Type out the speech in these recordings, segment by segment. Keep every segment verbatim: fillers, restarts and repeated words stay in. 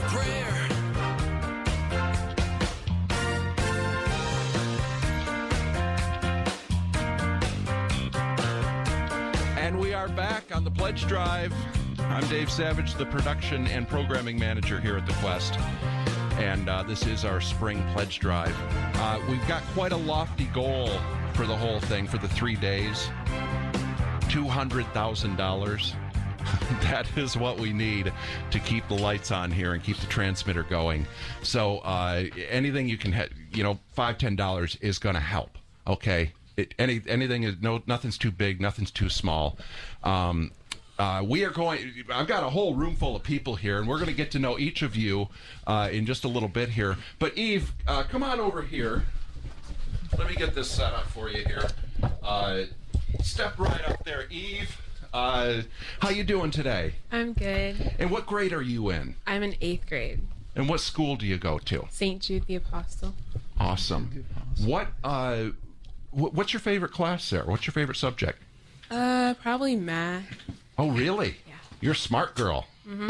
prayer. And we are back on the Pledge Drive. I'm Dave Savage, the production and programming manager here at the Quest. And uh, this is our spring Pledge Drive. Uh, we've got quite a lofty goal for the whole thing, for the three days. two hundred thousand dollars. That is what we need to keep the lights on here and keep the transmitter going. So uh, anything you can, ha- you know, five dollars, ten dollars is going to help, okay? It, any anything is no nothing's too big, nothing's too small. Um, uh, we are going. I've got a whole room full of people here, and we're going to get to know each of you uh, in just a little bit here. But Eve, uh, come on over here. Let me get this set up for you here. Uh, step right up there, Eve. Uh, how you doing today? I'm good. And what grade are you in? I'm in eighth grade. And what school do you go to? Saint Jude the Apostle. Awesome. What? Uh, What's your favorite class there? What's your favorite subject? Uh, probably math. Oh, really? Yeah. You're a smart girl.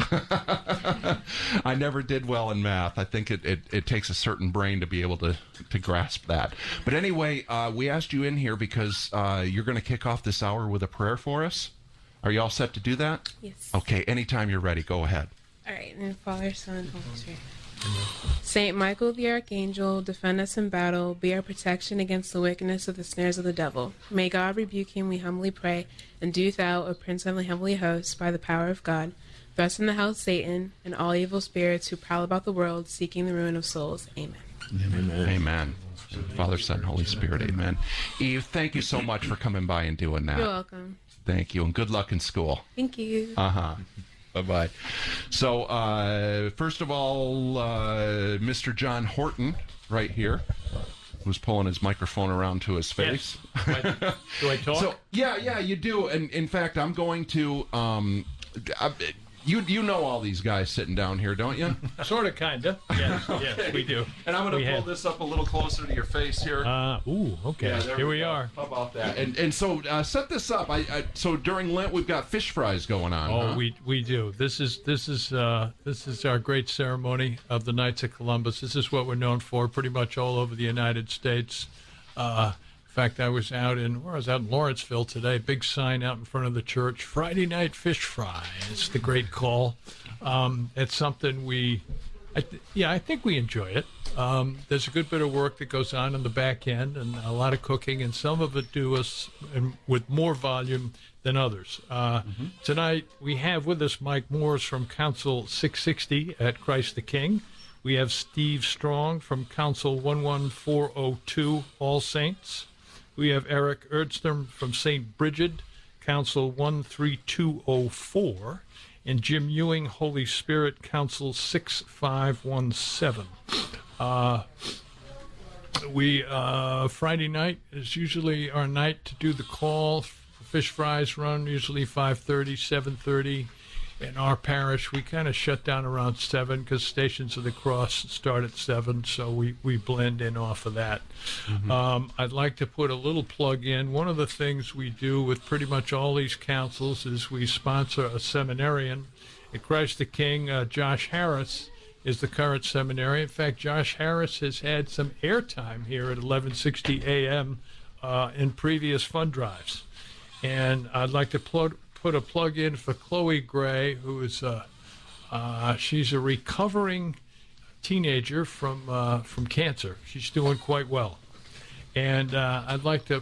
Mm-hmm. I never did well in math. I think it, it, it takes a certain brain to be able to, to grasp that. But anyway, uh, we asked you in here because uh, you're going to kick off this hour with a prayer for us. Are you all set to do that? Yes. Okay, anytime you're ready, go ahead. All right, and Father, Son, and Holy Spirit. Saint Michael the Archangel, defend us in battle, be our protection against the wickedness of the snares of the devil. May God rebuke him, we humbly pray, and do thou, O Prince of the heavenly hosts, by the power of God, thrust in the hell Satan and all evil spirits who prowl about the world, seeking the ruin of souls. Amen. Amen. Amen. Father, Son, Holy Spirit. Amen. Eve, thank you so much for coming by and doing that. You're welcome. Thank you, and good luck in school. Thank you. Uh-huh. Bye-bye. So, uh, first of all, uh, Mister John Horton, right here, who's pulling his microphone around to his face. Yes. Do, I, do I talk? So, yeah, yeah, you do. And in fact, I'm going to. Um, I, you you know all these guys sitting down here, don't you? Sort of, kind of. Yes, Okay. yes, we do. And I'm going We to pull have- this up a little closer to your face here. Uh, ooh, okay. Yeah, there Here we go. are. How about that? And and so uh, set this up. I, I so during Lent we've got fish fries going on. Oh, huh? we we do. This is this is uh, this is our great ceremony of the Knights of Columbus. This is what we're known for, pretty much all over the United States. Uh, in fact, I was out in where I was out in Lawrenceville today. Big sign out in front of the church: Friday night fish fry. It's the great call. Um, it's something we, I th- yeah, I think we enjoy it. Um, there's a good bit of work that goes on in the back end, and a lot of cooking, and some of it do us and with more volume than others. Uh, mm-hmm. Tonight we have with us Mike Moores from Council six sixty at Christ the King. We have Steve Strong from Council one one four oh two All Saints. We have Eric Erdstrom from Saint Bridget, Council one three two oh four. And Jim Ewing, Holy Spirit, Council six five one seven. Uh, we uh, Friday night is usually our night to do the call. Fish fries run usually five thirty, seven thirty. In our parish, we kind of shut down around seven because Stations of the Cross start at seven, so we, we blend in off of that. Mm-hmm. Um, I'd like to put a little plug in. One of the things we do with pretty much all these councils is we sponsor a seminarian. At Christ the King, uh, Josh Harris is the current seminarian. In fact, Josh Harris has had some airtime here at eleven sixty a m uh, in previous fund drives. And I'd like to plug put a plug in for Chloe Gray, who is a, uh, she's a recovering teenager from uh, from cancer. She's doing quite well. And uh, I'd like to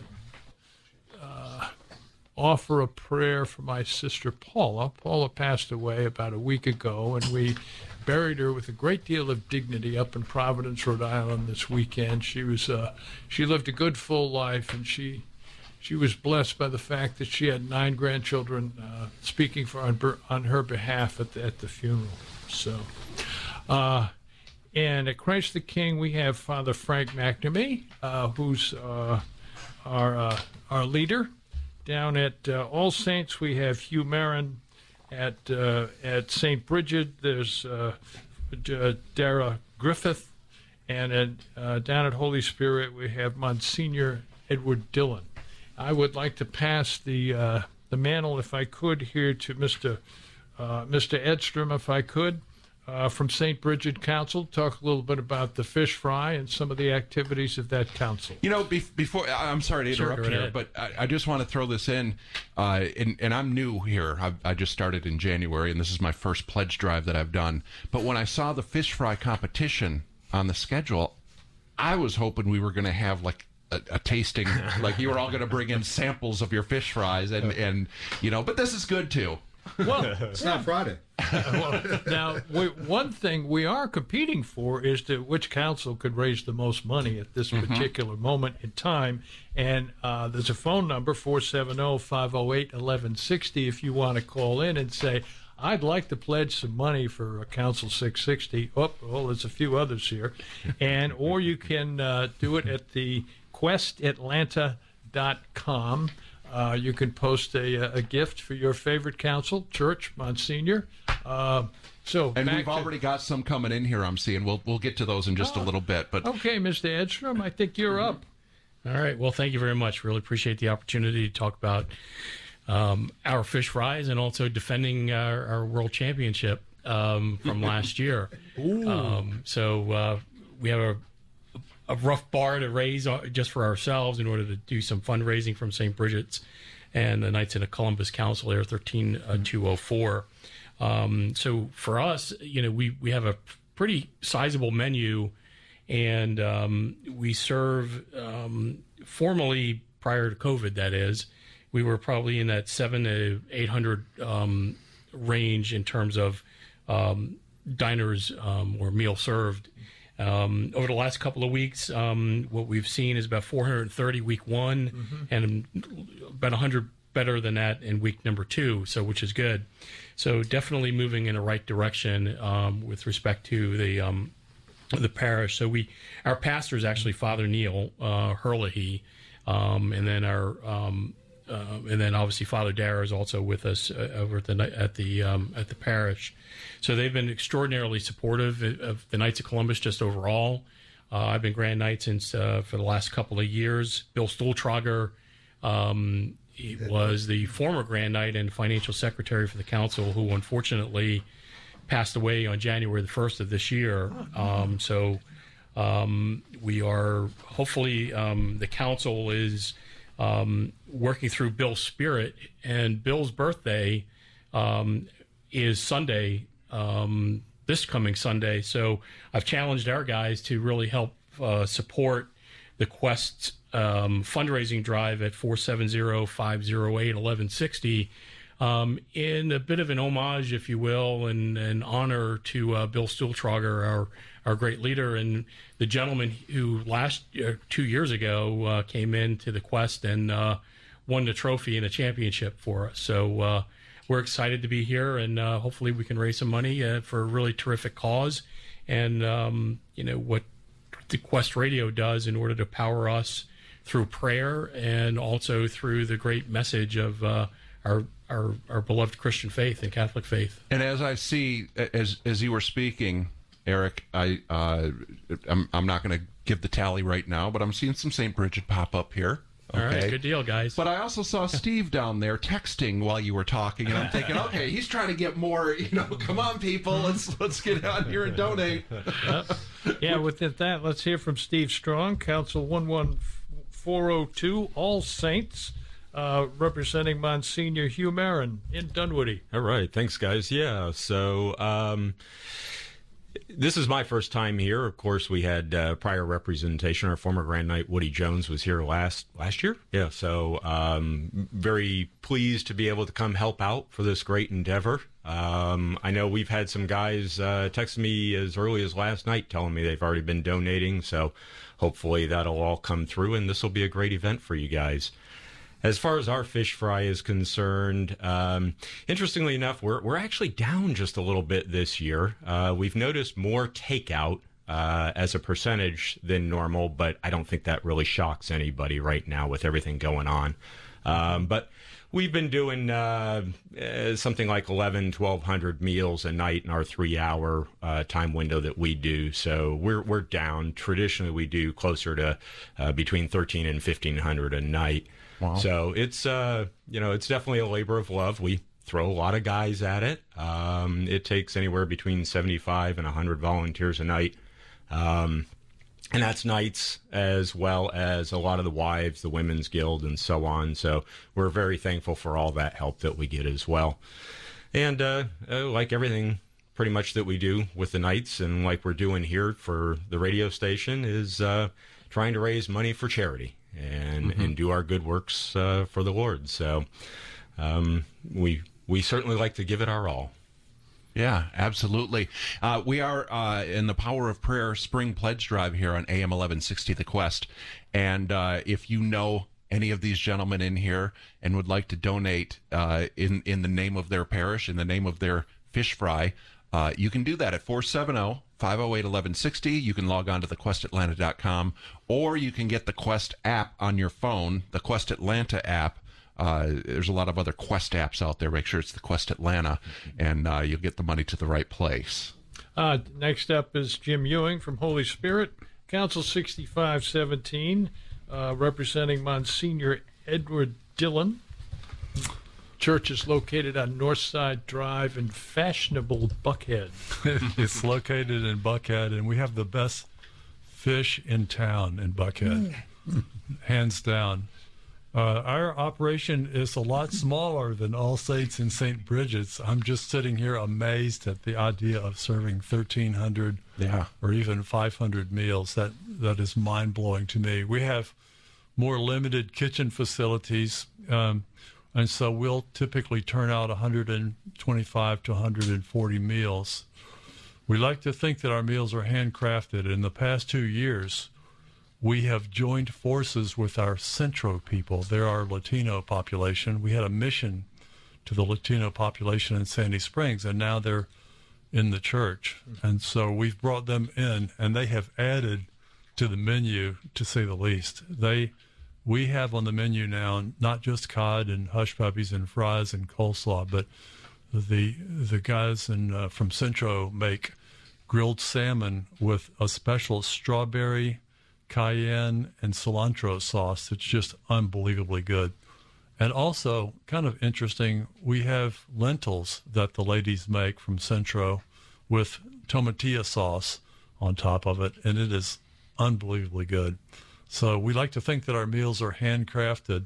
uh, offer a prayer for my sister Paula. Paula passed away about a week ago, and we buried her with a great deal of dignity up in Providence, Rhode Island this weekend. She was uh, she lived a good full life, and she She was blessed by the fact that she had nine grandchildren uh, speaking for on, on her behalf at the, at the funeral. So, uh, and at Christ the King, we have Father Frank McNamee, uh, who's uh, our uh, our leader. Down at uh, All Saints, we have Hugh Marin. At uh, at Saint Bridget, there's uh, Dara Griffith, and at, uh, down at Holy Spirit, we have Monsignor Edward Dillon. I would like to pass the uh, the mantle, if I could, here to Mister Uh, Mister Edstrom, if I could. uh, from Saint Bridget Council. Talk a little bit about the fish fry and some of the activities of that council. You know, be- before I'm sorry to interrupt Sure, here, ahead. but I, I just want to throw this in, uh, and, and I'm new here. I've, I just started in January, and this is my first pledge drive that I've done. But when I saw the fish fry competition on the schedule, I was hoping we were going to have like a, a tasting, like you were all going to bring in samples of your fish fries, and, and you know. But this is good too. Well, It's not Friday. well, now, we, one thing we are competing for is to which council could raise the most money at this Mm-hmm. particular moment in time. And uh, there's a phone number, four seven zero, five zero eight, one one six zero, if you want to call in and say, I'd like to pledge some money for uh, Council six sixty. Oh, well, there's a few others here. And or you can uh, do it at the quest atlanta dot com. Uh, you can post a, a gift for your favorite council, church, Monsignor. Uh, so, And back we've to- already got some coming in here, I'm seeing. We'll we'll get to those in just a little bit. But Okay, Mister Edstrom, I think you're up. All right. Well, thank you very much. Really appreciate the opportunity to talk about um, our fish fries and also defending our, our world championship um, from last year. Um, so uh, we have a, a rough bar to raise uh, just for ourselves in order to do some fundraising from Saint Bridget's and the Knights of Columbus Council Air thirteen two oh four. Um, so for us, you know, we, we have a pretty sizable menu, and um, we serve um, formally prior to COVID, that is, we were probably in that seven to eight hundred um, range in terms of um, diners um, or meal served. Um, over the last couple of weeks, um, what we've seen is about four hundred thirty week one, mm-hmm. and about one hundred better than that in week number two, so which is good. So definitely moving in the right direction um, with respect to the um, the parish. So we, our pastor is actually Father Neil uh, Herlihy, um, and then our um, uh, and then obviously Father Dara is also with us uh, over at the at the um, at the parish. So they've been extraordinarily supportive of the Knights of Columbus just overall. Uh, I've been Grand Knight since uh, for the last couple of years. Bill Stuhltrager um, he was the former Grand Knight and financial secretary for the council, who unfortunately passed away on January the first of this year. Um, so um, we are hopefully um, the council is um, working through Bill's spirit, and Bill's birthday um, is Sunday. Um, this coming Sunday. So I've challenged our guys to really help uh, support the Quest um, fundraising drive at four seven zero, five zero eight, one one six zero um, in a bit of an homage, if you will, and an honor to uh, Bill Stuhltrager, our, our great leader, and the gentleman who last uh, two years ago uh, came into the Quest and uh, won the trophy and a championship for us. So uh, we're excited to be here, and uh, hopefully we can raise some money uh, for a really terrific cause. And, um, you know, what the Quest Radio does in order to power us through prayer and also through the great message of uh, our, our our beloved Christian faith and Catholic faith. And as I see, as as you were speaking, Eric, I, uh, I'm, I'm not going to give the tally right now, but I'm seeing some Saint Bridget pop up here. Okay. All right, good deal, guys. But I also saw Steve down there texting while you were talking, and I'm thinking, okay, he's trying to get more. You know, come on, people, let's let's get on here and donate. Yep. Yeah, with that, let's hear from Steve Strong, Council one one four oh two, All Saints, uh, representing Monsignor Hugh Marin in Dunwoody. All right, thanks, guys. Yeah, so. Um, This is my first time here. Of course, we had uh, prior representation. Our former Grand Knight Woody Jones was here last last year. Yeah, so um, very pleased to be able to come help out for this great endeavor. Um, I know we've had some guys uh, text me as early as last night telling me they've already been donating, so hopefully that'll all come through, and this will be a great event for you guys. As far as our fish fry is concerned, um, interestingly enough, we're we're actually down just a little bit this year. Uh, we've noticed more takeout uh, as a percentage than normal, but I don't think that really shocks anybody right now with everything going on. Um, but we've been doing uh, uh, something like eleven, twelve hundred meals a night in our three-hour uh, time window that we do. So we're we're down. Traditionally, we do closer to uh, between thirteen and fifteen hundred a night. Wow. So it's uh, you know it's definitely a labor of love. We throw a lot of guys at it. Um, it takes anywhere between seventy-five and one hundred volunteers a night. Um, and that's nights as well as a lot of the wives, the Women's Guild, and so on. So we're very thankful for all that help that we get as well. And uh, uh, like everything pretty much that we do with the nights, and like we're doing here for the radio station, is uh, trying to raise money for charity and, mm-hmm. and do our good works uh, for the Lord. So um, we we certainly like to give it our all. Yeah, absolutely. Uh, we are uh, in the Power of Prayer Spring Pledge Drive here on A M eleven sixty The Quest. And uh, if you know any of these gentlemen in here and would like to donate uh, in, in the name of their parish, in the name of their fish fry, uh, you can do that at four seven zero, five zero eight, one one six zero. You can log on to the quest atlanta dot com, or you can get the Quest app on your phone, the Quest Atlanta app. Uh, there's a lot of other Quest apps out there. Make sure it's the Quest Atlanta, and uh, you'll get the money to the right place. Uh, next up is Jim Ewing from Holy Spirit, Council sixty-five seventeen, uh, representing Monsignor Edward Dillon. Church is located on Northside Drive in fashionable Buckhead. It's located in Buckhead, and we have the best fish in town in Buckhead, hands down. Uh, our operation is a lot smaller than All Saints and Saint Bridget's. I'm just sitting here amazed at the idea of serving thirteen hundred yeah. or even five hundred meals. That that is mind-blowing to me. We have more limited kitchen facilities, um, and so we'll typically turn out one hundred twenty-five to one hundred forty meals. We like to think that our meals are handcrafted. In the past two years, we have joined forces with our Centro people. They're our Latino population. We had a mission to the Latino population in Sandy Springs, and now they're in the church. And so we've brought them in, and they have added to the menu, to say the least. They, we have on the menu now not just cod and hush puppies and fries and coleslaw, but the the guys in, uh, from Centro make grilled salmon with a special strawberry, cayenne, and cilantro sauce. It's just unbelievably good. And also, kind of interesting, we have lentils that the ladies make from Centro with tomatilla sauce on top of it, and it is unbelievably good. So we like to think that our meals are handcrafted,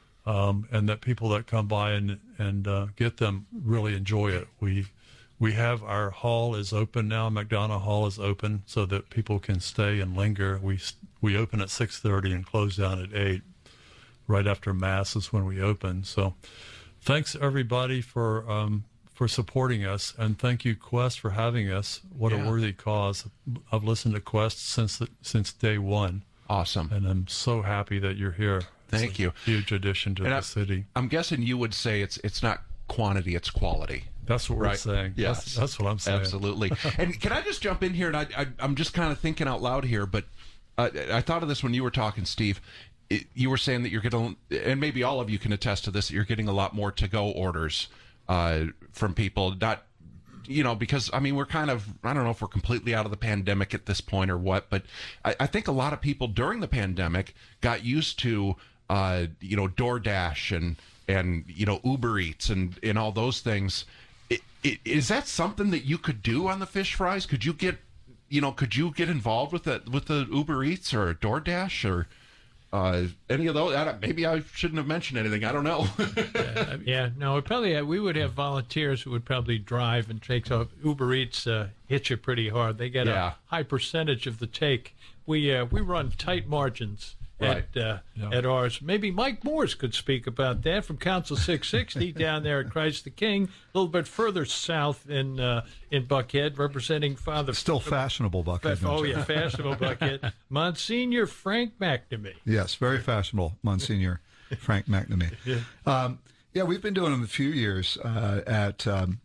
um, and that people that come by and, and uh, get them really enjoy it. We We have our hall is open now. McDonough Hall is open so that people can stay and linger. We we open at six thirty and close down at eight. Right after Mass is when we open. So thanks, everybody, for um, for supporting us. And thank you, Quest, for having us. What yeah. a worthy cause. I've listened to Quest since the, since day one. Awesome. And I'm so happy that you're here. Thank it's you. A huge addition to and the I, city. I'm guessing you would say it's it's not quantity, it's quality. That's what we're right. saying. Yes. That's, that's what I'm saying. Absolutely. And can I just jump in here? And I, I, I'm just kind of thinking out loud here, but uh, I thought of this when you were talking, Steve. It, you were saying that you're getting, and maybe all of you can attest to this, that you're getting a lot more to-go orders uh, from people. Not, you know, because, I mean, we're kind of, I don't know if we're completely out of the pandemic at this point or what, but I, I think a lot of people during the pandemic got used to, uh, you know, DoorDash and, and you know, Uber Eats and, and all those things. It, it, is that something that you could do on the fish fries? Could you get, you know, could you get involved with the, with the Uber Eats or DoorDash or uh, any of those? I don't, maybe I shouldn't have mentioned anything. I don't know. yeah, yeah, no, probably have, we would have volunteers who would probably drive and take off. Uber Eats uh, hits you pretty hard. They get yeah. a high percentage of the take. We uh, we run tight margins. Right. At, uh, yeah. at ours. Maybe Mike Moores could speak about that from Council six sixty down there at Christ the King, a little bit further south in uh, in Buckhead, representing Father. Still fashionable Buckhead. Oh, yeah, fashionable Buckhead. Monsignor Frank McNamee. Yes, very fashionable, Monsignor Frank McNamee. Yeah. Um, yeah, we've been doing them a few years uh, at, um,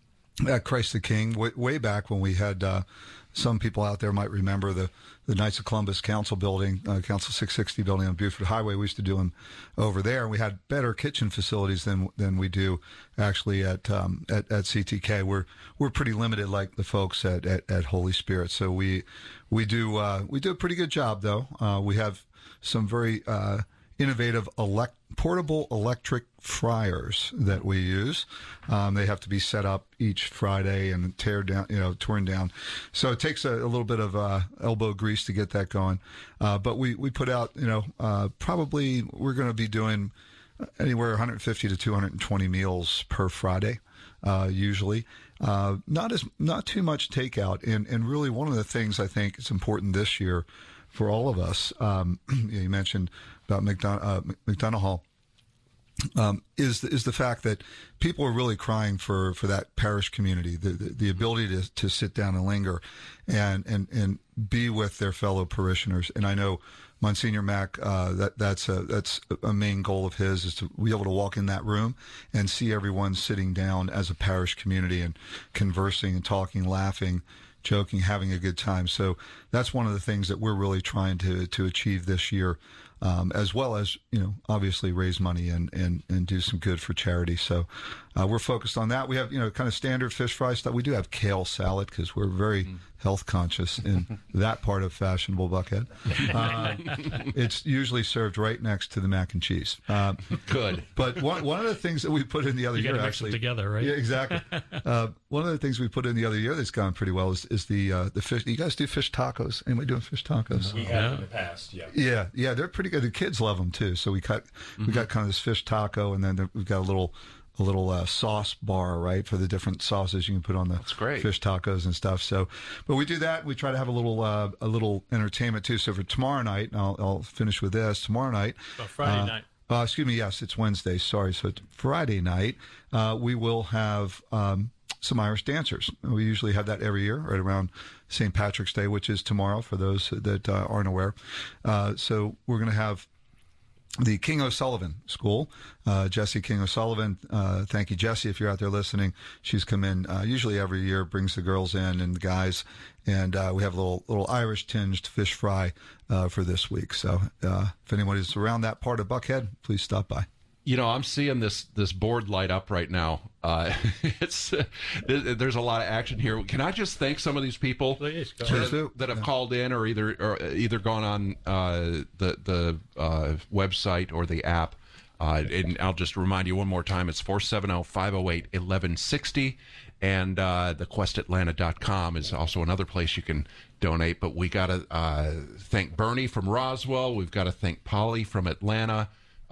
at Christ the King, way, way back when we had. Uh, Some people out there might remember the, the Knights of Columbus Council building, uh, Council six sixty building on Buford Highway. We used to do them over there, and we had better kitchen facilities than than we do actually at um, at, at C T K. We're we're pretty limited, like the folks at, at, at Holy Spirit. So we we do uh, we do a pretty good job, though. Uh, we have some very uh, innovative elect, portable electric fryers that we use. Um, they have to be set up each Friday and tear down, you know, torn down. So it takes a, a little bit of uh, elbow grease to get that going. Uh, but we, we put out, you know, uh, probably we're going to be doing anywhere one hundred fifty to two hundred twenty meals per Friday, uh, usually. Uh, not as not too much takeout, and and really one of the things I think is important this year for all of us. Um, you mentioned about McDon- uh, McDonough Hall. Um, is is the fact that people are really crying for, for that parish community, the, the the ability to to sit down and linger, and and and be with their fellow parishioners. And I know Monsignor Mack, uh, that that's a that's a main goal of his, is to be able to walk in that room and see everyone sitting down as a parish community and conversing and talking, laughing, joking, having a good time. So that's one of the things that we're really trying to to achieve this year. Um, as well as, you know, obviously raise money and, and, and do some good for charity. So uh, we're focused on that. We have, you know, kind of standard fish fry stuff. We do have kale salad because we're very mm. health conscious in that part of fashionable Buckhead. Uh, it's usually served right next to the mac and cheese. Uh, good. But one, one of the things that we put in the other you year, mix actually, them together, right? Yeah, exactly. uh, one of the things we put in the other year that's gone pretty well is, is the uh, the fish. You guys do fish tacos? Anybody doing fish tacos? We have in the past, yeah. Yeah, yeah, they're pretty good. The kids love them too. So we cut, mm-hmm. we got kind of this fish taco, and then there, we've got a little, a little uh, sauce bar, right, for the different sauces you can put on the fish tacos and stuff. So, but we do that. We try to have a little, uh, a little entertainment too. So for tomorrow night, and I'll, I'll finish with this. Tomorrow night, oh, Friday uh, night. Uh, excuse me. Yes, it's Wednesday. Sorry. So it's Friday night, uh, we will have um, some Irish dancers. We usually have that every year, right around Saint Patrick's Day, which is tomorrow for those that uh, aren't aware. Uh, so we're going to have the King O'Sullivan School. Uh, Jessie King O'Sullivan, uh, thank you, Jessie, if you're out there listening. She's come in uh, usually every year, brings the girls in and the guys, and uh, we have a little little Irish-tinged fish fry uh, for this week. So uh, if anybody's around that part of Buckhead, please stop by. You know, I'm seeing this this board light up right now. Uh, it's uh, there's a lot of action here. Can I just thank some of these people Please, go that, have, that have yeah. called in or either or either gone on uh, the the uh, website or the app? Uh, and I'll just remind you one more time. It's four seven zero, five zero eight, one one six zero, and uh, the quest atlanta dot com is also another place you can donate. But we got to uh, thank Bernie from Roswell. We've got to thank Polly from Atlanta.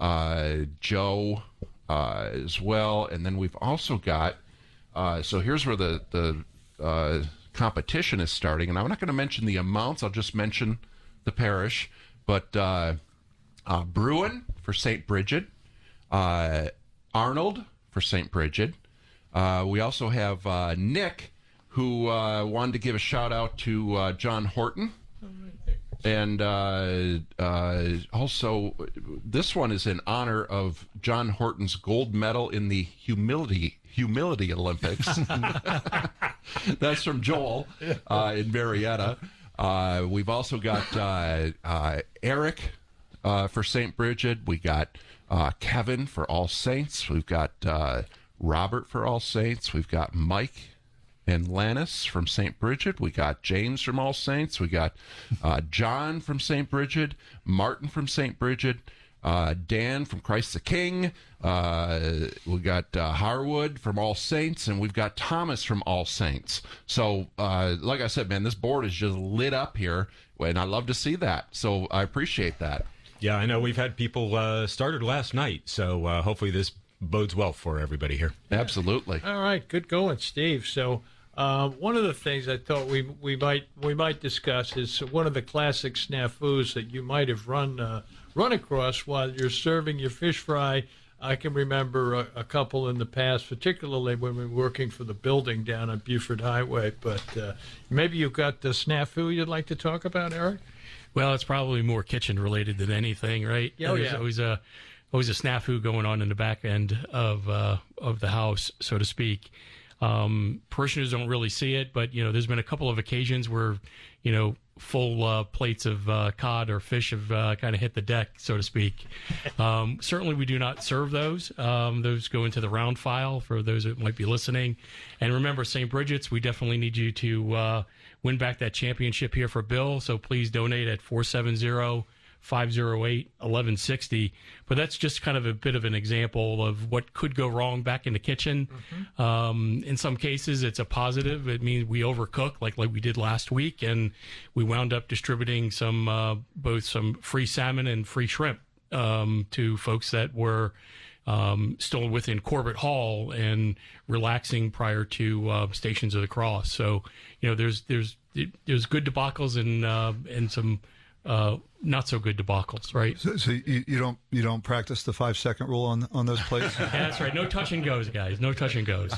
Uh, Joe uh, as well, and then we've also got. Uh, so here's where the the uh, competition is starting, and I'm not going to mention the amounts. I'll just mention the parish. But uh, uh, Bruin for Saint Bridget, uh, Arnold for Saint Bridget. Uh, we also have uh, Nick, who uh, wanted to give a shout out to uh, John Horton. And uh, uh, also, this one is in honor of John Horton's gold medal in the humility humility Olympics. That's from Joel uh, in Marietta. Uh, we've also got uh, uh, Eric uh, for Saint Bridget. We got uh, Kevin for All Saints. We've got uh, Robert for All Saints. We've got Mike and Lannis from Saint Bridget. We got James from All Saints. We got uh, John from Saint Bridget, Martin from Saint Bridget, uh, Dan from Christ the King. Uh, we got uh, Harwood from All Saints, and we've got Thomas from All Saints. So, uh, like I said, man, this board is just lit up here, and I love to see that. So I appreciate that. Yeah, I know we've had people uh, started last night, so uh, hopefully this bodes well for everybody here. Absolutely. All right, good going, Steve. So. Uh, one of the things I thought we we might we might discuss is one of the classic snafus that you might have run uh, run across while you're serving your fish fry. I can remember a, a couple in the past, particularly when we were working for the building down on Buford Highway. But uh, maybe you've got the snafu you'd like to talk about, Eric? Well, it's probably more kitchen related than anything, right? Oh, There's yeah. always a always a snafu going on in the back end of uh, of the house, so to speak. Um, parishioners don't really see it, but, you know, there's been a couple of occasions where, you know, full uh, plates of uh, cod or fish have uh, kind of hit the deck, so to speak. Um, certainly we do not serve those. Um, those go into the round file for those that might be listening. And remember, Saint Bridget's, we definitely need you to uh, win back that championship here for Bill, so please donate at four seven zero, five oh eight, eleven sixty. But that's just kind of a bit of an example of what could go wrong back in the kitchen. Mm-hmm. Um, in some cases, it's a positive. It means we overcook like, like we did last week, and we wound up distributing some uh, both some free salmon and free shrimp um, to folks that were um, still within Corbett Hall and relaxing prior to uh, Stations of the Cross. So, you know, there's there's there's good debacles and uh, and some uh, not so good debacles, right? So, so you, you don't you don't practice the five second rule on on those plates? Yeah, that's right. No touch and goes, guys. No touch and goes.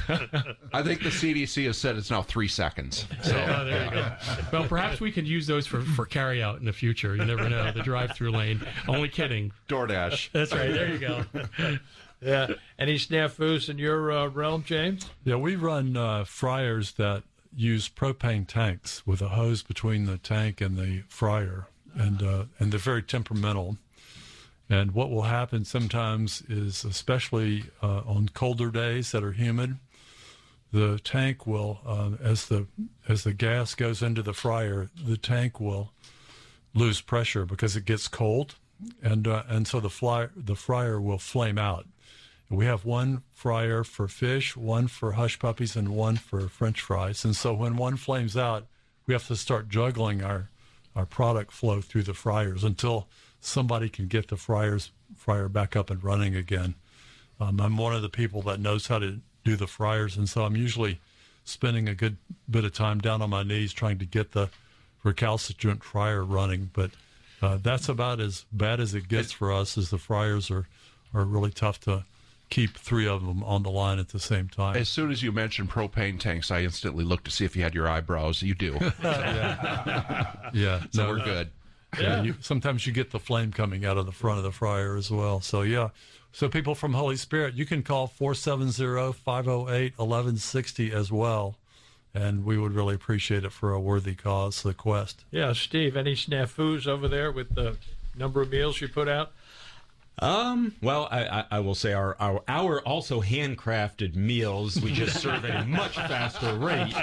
I think the C D C has said it's now three seconds. So oh, there you go. Well, perhaps we could use those for, for carry out in the future. You never know. The drive-through lane. Only kidding. DoorDash. That's right. There you go. Yeah. Any snafus in your uh, realm, James? Yeah, we run uh, fryers that use propane tanks with a hose between the tank and the fryer, and uh, and they're very temperamental. And what will happen sometimes is, especially uh, on colder days that are humid, the tank will, uh, as the as the gas goes into the fryer, the tank will lose pressure because it gets cold, and uh, and so the fly the fryer will flame out. We have one fryer for fish, one for hush puppies, and one for French fries. And so when one flames out, we have to start juggling our, our product flow through the fryers until somebody can get the fryers fryer back up and running again. Um, I'm one of the people that knows how to do the fryers, and so I'm usually spending a good bit of time down on my knees trying to get the recalcitrant fryer running. But uh, that's about as bad as it gets for us, as the fryers are, are really tough to keep three of them on the line at the same time. As soon as you mentioned propane tanks, I instantly looked to see if you had your eyebrows. You do. yeah. yeah. So no, we're good. Yeah. You, sometimes you get the flame coming out of the front of the fryer as well. So, yeah. So people from Holy Spirit, you can call four seven zero, five oh eight, eleven sixty as well. And we would really appreciate it for a worthy cause, the quest. Yeah, Steve, any snafus over there with the number of meals you put out? Um, well, I, I, I will say our, our, our also handcrafted meals, we just serve at a much faster rate.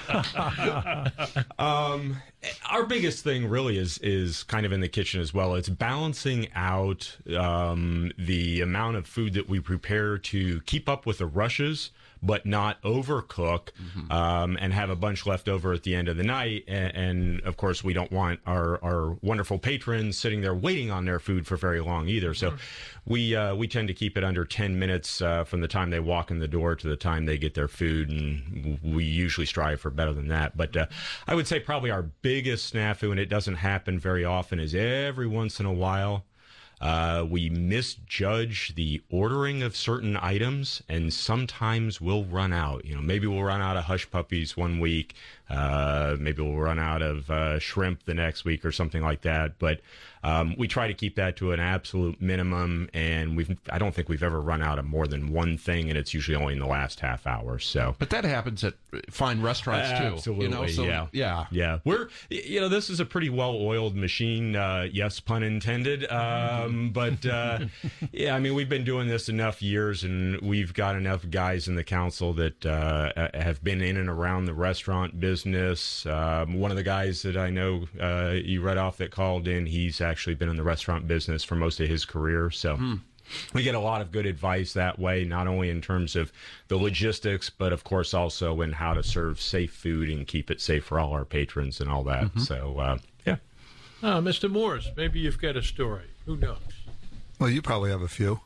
um, our biggest thing really is, is kind of in the kitchen as well. It's balancing out, um, the amount of food that we prepare to keep up with the rushes, but not overcook, mm-hmm. um, and have a bunch left over at the end of the night. And, and of course, we don't want our, our wonderful patrons sitting there waiting on their food for very long either. So mm-hmm. we uh, we tend to keep it under ten minutes uh, from the time they walk in the door to the time they get their food, and we usually strive for better than that. But uh, I would say probably our biggest snafu, and it doesn't happen very often, is every once in a while Uh, we misjudge the ordering of certain items, and sometimes we'll run out. You know, maybe we'll run out of hush puppies one week. Uh, maybe we'll run out of uh, shrimp the next week or something like that. But um, we try to keep that to an absolute minimum, and we've I don't think we've ever run out of more than one thing, and it's usually only in the last half hour. So, but that happens at fine restaurants too. Absolutely, you know, so, yeah, yeah, yeah. We're you know this is a pretty well-oiled machine. Uh, yes, pun intended. Um, but uh, yeah, I mean we've been doing this enough years, and we've got enough guys in the council that uh, have been in and around the restaurant business. Um, one of the guys that I know uh, you read off that called in, he's actually been in the restaurant business for most of his career. So hmm. we get a lot of good advice that way, not only in terms of the logistics, but of course also in how to serve safe food and keep it safe for all our patrons and all that. Mm-hmm. So, uh, yeah. Uh, Mister Morris, maybe you've got a story. Who knows? Well, you probably have a few.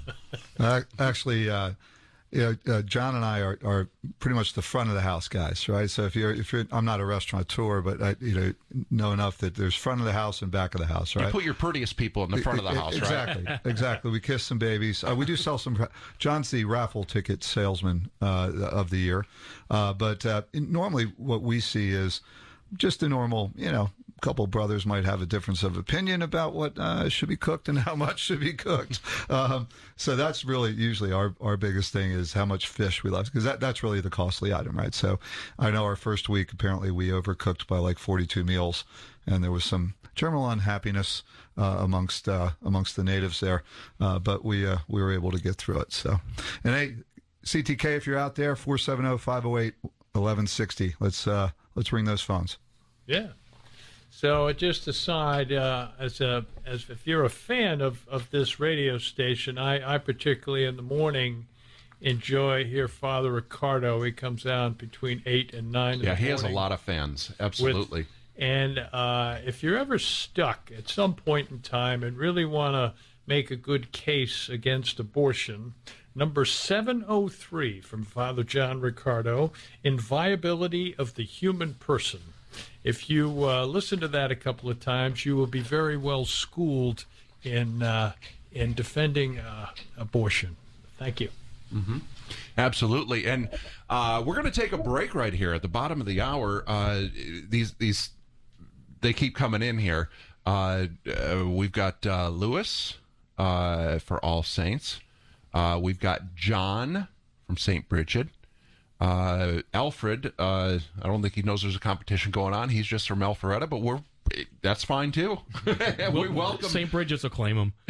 uh, actually, uh, you know, uh, John and I are, are pretty much the front of the house guys, right? So if you're, if you're, I'm not a restaurateur, but I, you know, know enough that there's front of the house and back of the house, right? You put your prettiest people in the front of the house, exactly, right? Exactly, exactly. We kiss some babies. Uh, we do sell some. John's the raffle ticket salesman uh, of the year, uh, but uh, normally what we see is just a normal, you know. Couple brothers might have a difference of opinion about what uh, should be cooked and how much should be cooked. Um, so that's really usually our, our biggest thing is how much fish we love, because that, that's really the costly item, right? So I know our first week, apparently we overcooked by like forty-two meals, and there was some general unhappiness uh, amongst uh, amongst the natives there, uh, but we uh, we were able to get through it. So, and hey, C T K, if you're out there, four seven zero, five oh eight, eleven sixty. Let's uh, let's ring those phones. Yeah. So just aside, uh, as a as if you're a fan of, of this radio station, I, I particularly in the morning enjoy hear Father Ricardo. He comes out between eight and nine. Yeah, in the he has a morning lot of fans. Absolutely. with- and uh, if you're ever stuck at some point in time and really want to make a good case against abortion, number seven oh three from Father John Ricardo, Inviolability of the Human Person. If you uh, listen to that a couple of times, you will be very well schooled in uh, in defending uh, abortion. Thank you. Mm-hmm. Absolutely. And uh, we're going to take a break right here at the bottom of the hour. Uh, these these they keep coming in here. Uh, uh, we've got uh, Lewis uh, for All Saints. Uh, we've got John from Saint Bridget. Uh, Alfred, uh, I don't think he knows there's a competition going on. He's just from Alpharetta, but we're that's fine too. we welcome Saint Bridget's will claim him.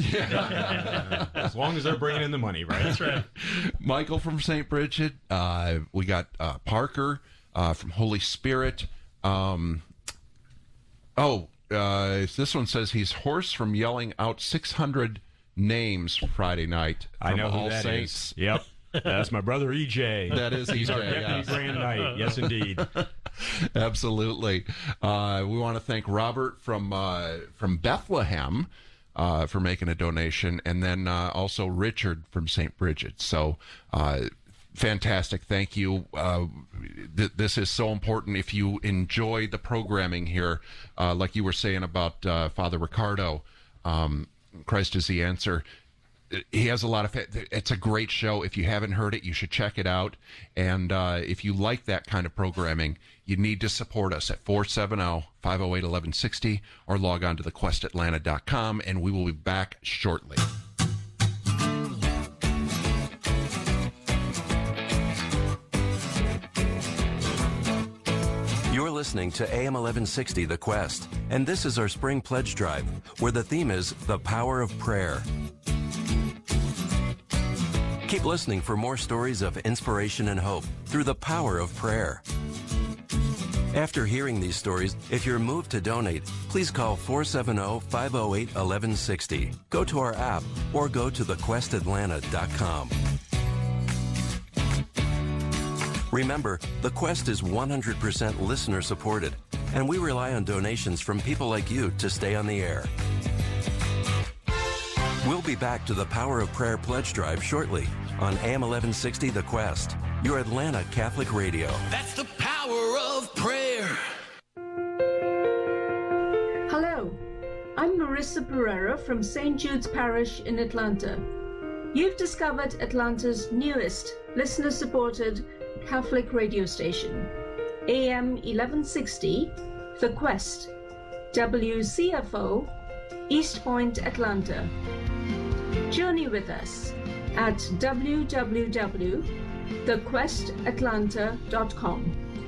As long as they're bringing in the money, right? That's right. Michael from Saint Bridget. Uh, we got uh, Parker uh, from Holy Spirit. Um, oh, uh, this one says he's hoarse from yelling out six hundred names Friday night. I know All who that Saints. is. Yep. That's my brother E J. That is He's E J, our deputy yes. Grand Knight. Yes, indeed. Absolutely. Uh, we want to thank Robert from uh, from Bethlehem uh, for making a donation, and then uh, also Richard from Saint Bridget. So uh, fantastic. Thank you. Uh, th- this is so important. If you enjoy the programming here, uh, like you were saying about uh, Father Ricardo, um, Christ is the Answer. He has a lot of, it's a great show. If you haven't heard it, you should check it out. And uh, if you like that kind of programming, you need to support us at four seven zero, five oh eight, eleven sixty or log on to the quest atlanta dot com, and we will be back shortly. You're listening to A M eleven sixty The Quest, and this is our Spring Pledge Drive, where the theme is The Power of Prayer. Keep listening for more stories of inspiration and hope through the power of prayer. After hearing these stories, if you're moved to donate, please call four seven zero, five oh eight, eleven sixty. Go to our app or go to the quest atlanta dot com. Remember, The Quest is one hundred percent listener supported, and we rely on donations from people like you to stay on the air. We'll be back to the Power of Prayer Pledge Drive shortly on A M eleven sixty The Quest, your Atlanta Catholic radio. That's the power of prayer. Hello, I'm Marissa Pereira from Saint Jude's Parish in Atlanta. You've discovered Atlanta's newest listener-supported Catholic radio station, A M eleven sixty The Quest, W C F O, East Point, Atlanta. Journey with us at w w w dot the quest atlanta dot com.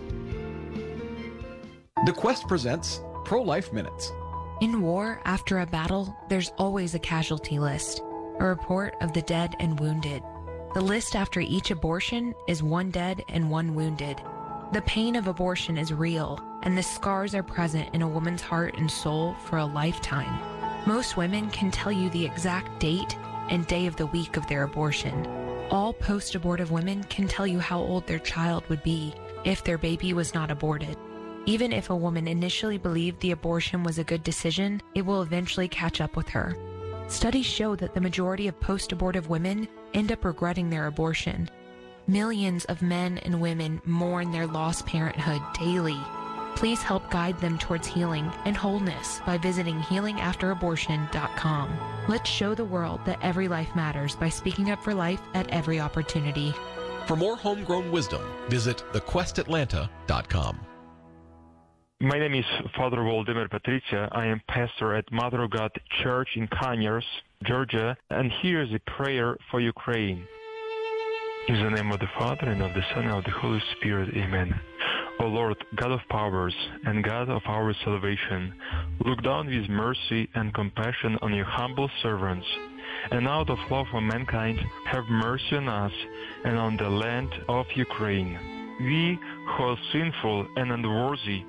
The Quest presents Pro-Life Minutes. In war, after a battle, there's always a casualty list, a report of the dead and wounded. The list after each abortion is one dead and one wounded. The pain of abortion is real, and the scars are present in a woman's heart and soul for a lifetime. Most women can tell you the exact date and day of the week of their abortion. All post-abortive women can tell you how old their child would be if their baby was not aborted. Even if a woman initially believed the abortion was a good decision, it will eventually catch up with her. Studies show that the majority of post-abortive women end up regretting their abortion. Millions of men and women mourn their lost parenthood daily. Please help guide them towards healing and wholeness by visiting healing after abortion dot com. Let's show the world that every life matters by speaking up for life at every opportunity. For more homegrown wisdom, visit the quest atlanta dot com. My name is Father Waldemar Patricia. I am pastor at Mother of God Church in Conyers, Georgia, and here is a prayer for Ukraine. In the name of the Father, and of the Son, and of the Holy Spirit, amen. O Lord, God of powers, and God of our salvation, look down with mercy and compassion on your humble servants, and out of love for mankind, have mercy on us and on the land of Ukraine. We, who are sinful and unworthy,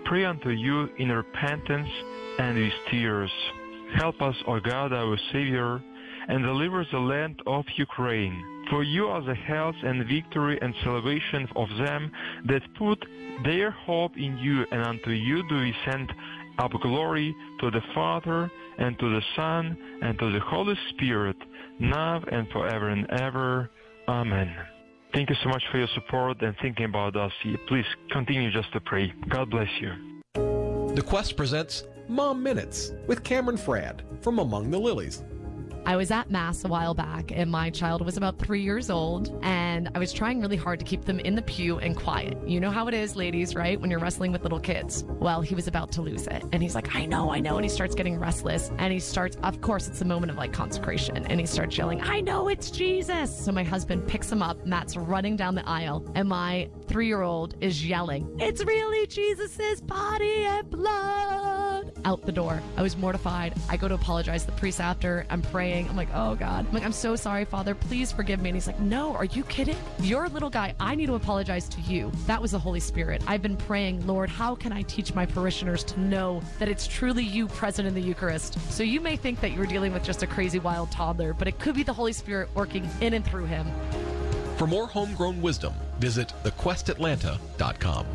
pray unto you in repentance and with tears. Help us, O God, our Savior, and deliver the land of Ukraine. For you are the health and victory and salvation of them that put their hope in you, and unto you do we send up glory to the Father, and to the Son, and to the Holy Spirit, now and forever and ever. Amen. Thank you so much for your support and thinking about us. Please continue just to pray. God bless you. The Quest presents Mom Minutes with Cameron Fradd from Among the Lilies. I was at Mass a while back, and my child was about three years old, and I was trying really hard to keep them in the pew and quiet. You know how it is, ladies, right? When you're wrestling with little kids. Well, he was about to lose it, and he's like, I know, I know, and he starts getting restless, and he starts, of course, it's a moment of, like, consecration, and he starts yelling, I know, it's Jesus! So my husband picks him up, Matt's running down the aisle, and my three-year-old is yelling, it's really Jesus's body and blood! Out the door. I was mortified. I go to apologize to the priest after. I'm praying. I'm like, oh God. I'm like, I'm so sorry, Father. Please forgive me. And he's like, no, are you kidding? You're a little guy. I need to apologize to you. That was the Holy Spirit. I've been praying, Lord, how can I teach my parishioners to know that it's truly you present in the Eucharist? So you may think that you're dealing with just a crazy wild toddler, but it could be the Holy Spirit working in and through him. For more homegrown wisdom, visit the quest atlanta dot com.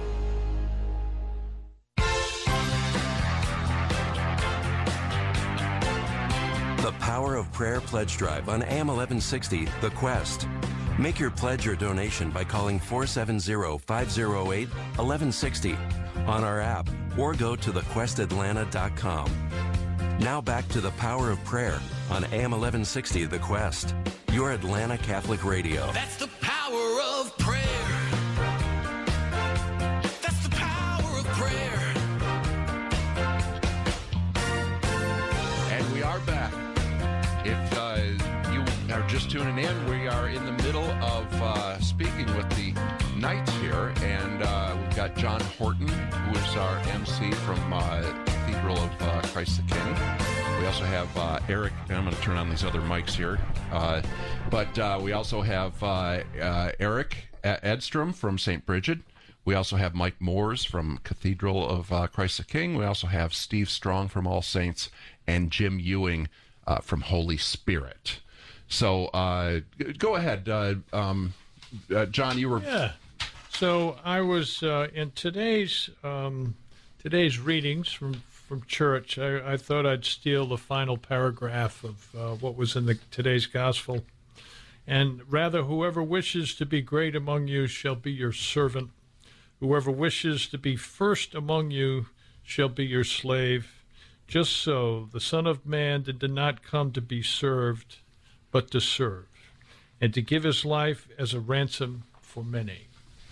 The Power of Prayer Pledge Drive on A M eleven sixty, The Quest. Make your pledge or donation by calling four seven zero, five zero eight, one one six zero on our app or go to the quest atlanta dot com. Now back to The Power of Prayer on A M eleven sixty, The Quest. Your Atlanta Catholic Radio. That's the power of prayer. That's the power of prayer. And we are back. If uh, you are just tuning in, we are in the middle of uh, speaking with the Knights here, and uh, we've got John Horton, who is our M C from uh, Cathedral of uh, Christ the King. We also have uh, Eric, and I'm going to turn on these other mics here, uh, but uh, we also have uh, uh, Eric Edstrom from Saint Bridget. We also have Mike Moores from Cathedral of uh, Christ the King. We also have Steve Strong from All Saints, and Jim Ewing Uh, from Holy Spirit. So uh, go ahead, uh, um, uh, John. You were yeah. So I was uh, in today's um, today's readings from from church. I, I thought I'd steal the final paragraph of uh, what was in the today's gospel, and rather, whoever wishes to be great among you shall be your servant. Whoever wishes to be first among you shall be your slave. Just so the Son of Man did not come to be served, but to serve, and to give his life as a ransom for many.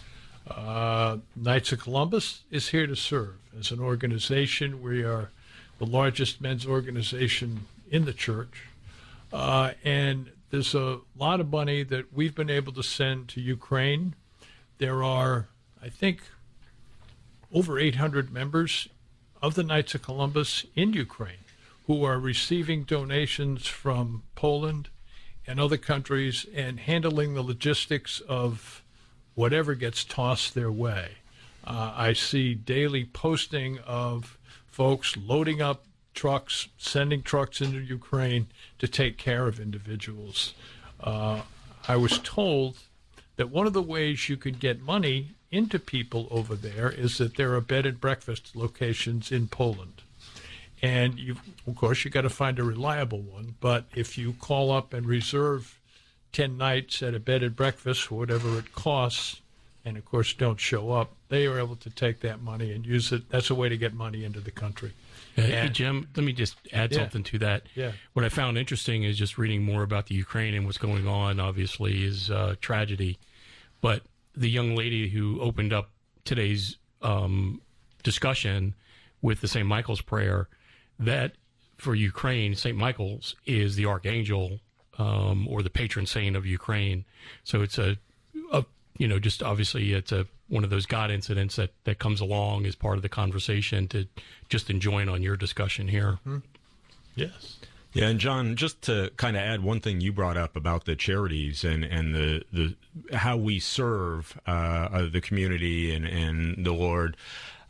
Uh, Knights of Columbus is here to serve. As an organization, we are the largest men's organization in the church, uh, and there's a lot of money that we've been able to send to Ukraine. There are, I think, over eight hundred members of the Knights of Columbus in Ukraine who are receiving donations from Poland and other countries and handling the logistics of whatever gets tossed their way. Uh, I see daily posting of folks loading up trucks, sending trucks into Ukraine to take care of individuals. Uh, I was told that one of the ways you could get money into people over there is that there are bed and breakfast locations in Poland. And you, of course, you got to find a reliable one. But if you call up and reserve ten nights at a bed and breakfast for whatever it costs, and of course don't show up, they are able to take that money and use it. That's a way to get money into the country. Yeah, hey, Jim, let me just add yeah. something to that. Yeah. What I found interesting is just reading more about the Ukraine and what's going on, obviously, is uh, tragedy. But the young lady who opened up today's um, discussion with the Saint Michael's prayer, that for Ukraine, Saint Michael's is the archangel um, or the patron saint of Ukraine. So it's a, a, you know, just obviously it's a one of those God incidents that, that comes along as part of the conversation to just enjoin on your discussion here. Mm-hmm. Yes. Yeah, and John, just to kind of add one thing you brought up about the charities and, and the, the how we serve uh, the community and, and the Lord.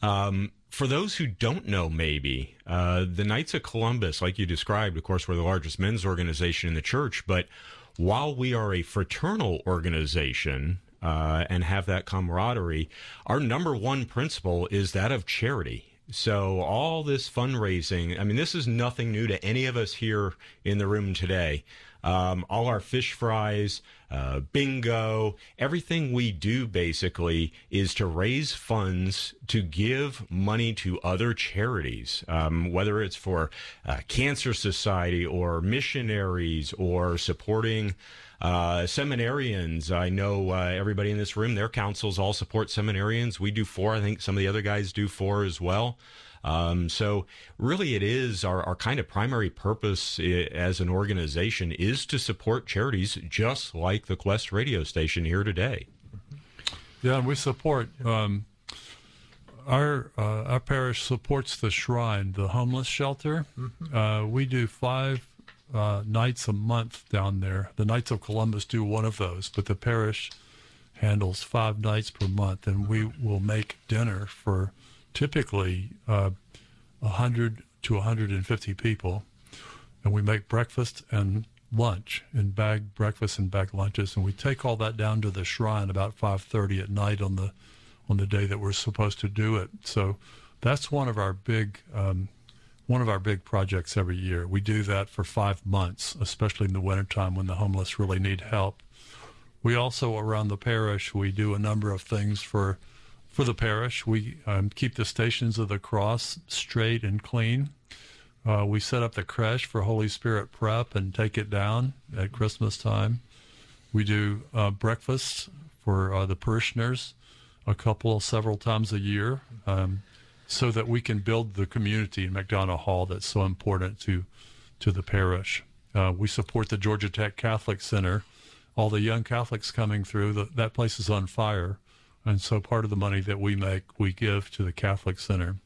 Um, for those who don't know, maybe, uh, the Knights of Columbus, like you described, of course, we're the largest men's organization in the church, but while we are a fraternal organization uh, and have that camaraderie, our number one principle is that of charity. So all this fundraising, I mean, this is nothing new to any of us here in the room today. Um, all our fish fries, uh, bingo, everything we do basically is to raise funds to give money to other charities, um, whether it's for uh, Cancer Society or missionaries or supporting uh, seminarians. I know uh, everybody in this room, their councils all support seminarians. We do four. I think some of the other guys do four as well. Um, so really it is our, our kind of primary purpose I- as an organization is to support charities just like the Quest radio station here today. Yeah, and we support, um, our uh, our parish supports the Shrine, the homeless shelter. Mm-hmm. Uh, we do five uh, nights a month down there. The Knights of Columbus do one of those, but the parish handles five nights per month, and we will make dinner for typically uh, one hundred to one hundred fifty people, and we make breakfast and lunch and bag breakfast and bag lunches, and we take all that down to the Shrine about five thirty at night on the on the day that we're supposed to do it. So that's one of our big um, one of our big projects every year. We do that for five months, especially in the wintertime when the homeless really need help. We also, around the parish, we do a number of things for For the parish. We um, keep the Stations of the Cross straight and clean. Uh, we set up the creche for Holy Spirit Prep and take it down at Christmas time. We do uh, breakfasts for uh, the parishioners a couple, several times a year, um, so that we can build the community in McDonough Hall that's so important to to the parish. Uh, we support the Georgia Tech Catholic Center. All the young Catholics coming through, the, that place is on fire. And so part of the money that we make, we give to the Catholic Center.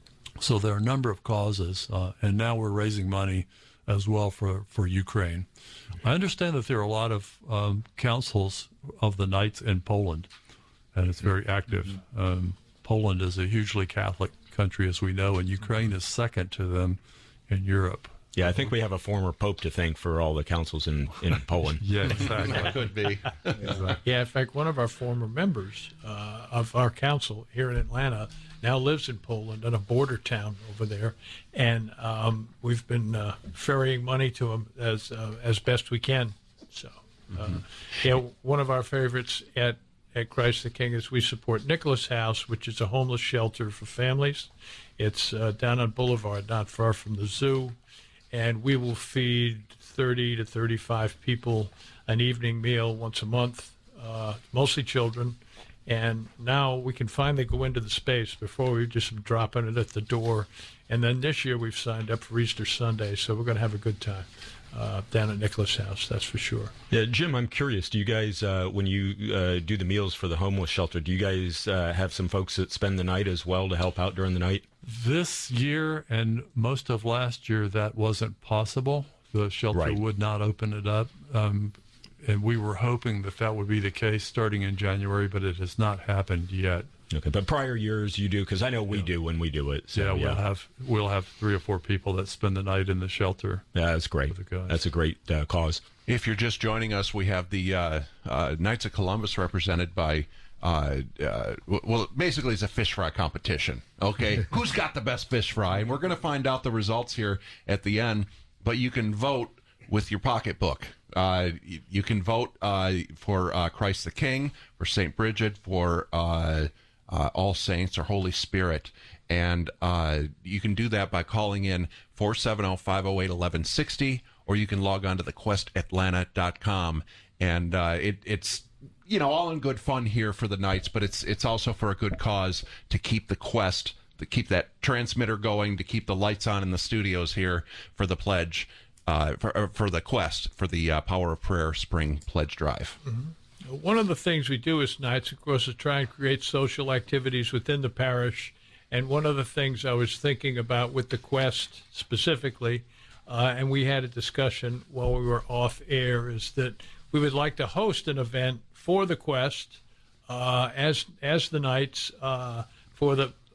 So there are a number of causes, uh, and now we're raising money as well for, for Ukraine. I understand that there are a lot of um, councils of the Knights in Poland, and it's very active. Mm-hmm. Um, Poland is a hugely Catholic country, as we know, and Ukraine is second to them in Europe. Yeah, I think we have a former pope to thank for all the councils in, in Poland. Yeah, exactly. That could be. Yeah. yeah, in fact, one of our former members uh, of our council here in Atlanta now lives in Poland, in a border town over there, and um, we've been uh, ferrying money to him as uh, as best we can. So, uh, mm-hmm. yeah, one of our favorites at at Christ the King is we support Nicholas House, which is a homeless shelter for families. It's uh, down on Boulevard, not far from the zoo. And we will feed thirty to thirty-five people an evening meal once a month, uh, mostly children. And now we can finally go into the space. Before we were just dropping it at the door. And then this year we've signed up for Easter Sunday, so we're going to have a good time uh, down at Nicholas House, that's for sure. Yeah, Jim, I'm curious. Do you guys, uh, when you uh, do the meals for the homeless shelter, do you guys uh, have some folks that spend the night as well to help out during the night? This year and most of last year, that wasn't possible. The shelter right. would not open it up. Um, and we were hoping that that would be the case starting in January, but it has not happened yet. Okay, but prior years you do, because I know we yeah. do when we do it. So, yeah, yeah, we'll have we'll have three or four people that spend the night in the shelter. Yeah, that's great. That's a great uh, cause. If you're just joining us, we have the uh, uh, Knights of Columbus represented by, uh, uh, well, basically it's a fish fry competition. Okay, who's got the best fish fry? And we're going to find out the results here at the end. But you can vote with your pocketbook. Uh, you, you can vote uh, for uh, Christ the King, for Saint Bridget, for uh, uh, All Saints or Holy Spirit. And uh, you can do that by calling in four seven zero, five zero eight, one one six zero, or you can log on to the quest atlanta dot com. And uh, it, it's, you know, all in good fun here for the Knights, but it's it's also for a good cause to keep the Quest, to keep that transmitter going, to keep the lights on in the studios here for the pledge. Uh, for, for the Quest, for the uh, Power of Prayer Spring Pledge Drive. Mm-hmm. One of the things we do as Knights, of course, is try and create social activities within the parish. And one of the things I was thinking about with the Quest specifically, uh, and we had a discussion while we were off air, is that we would like to host an event for the Quest uh, as as the Knights uh, for the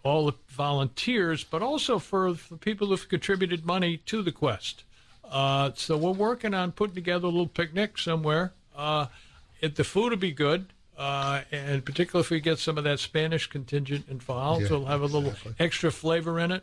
all the volunteers, but also for, for people who've contributed money to the quest. Uh, so we're working on putting together a little picnic somewhere. Uh, it, the food will be good, uh, and particularly if we get some of that Spanish contingent involved, Yeah, it'll have a little exactly. extra flavor in it.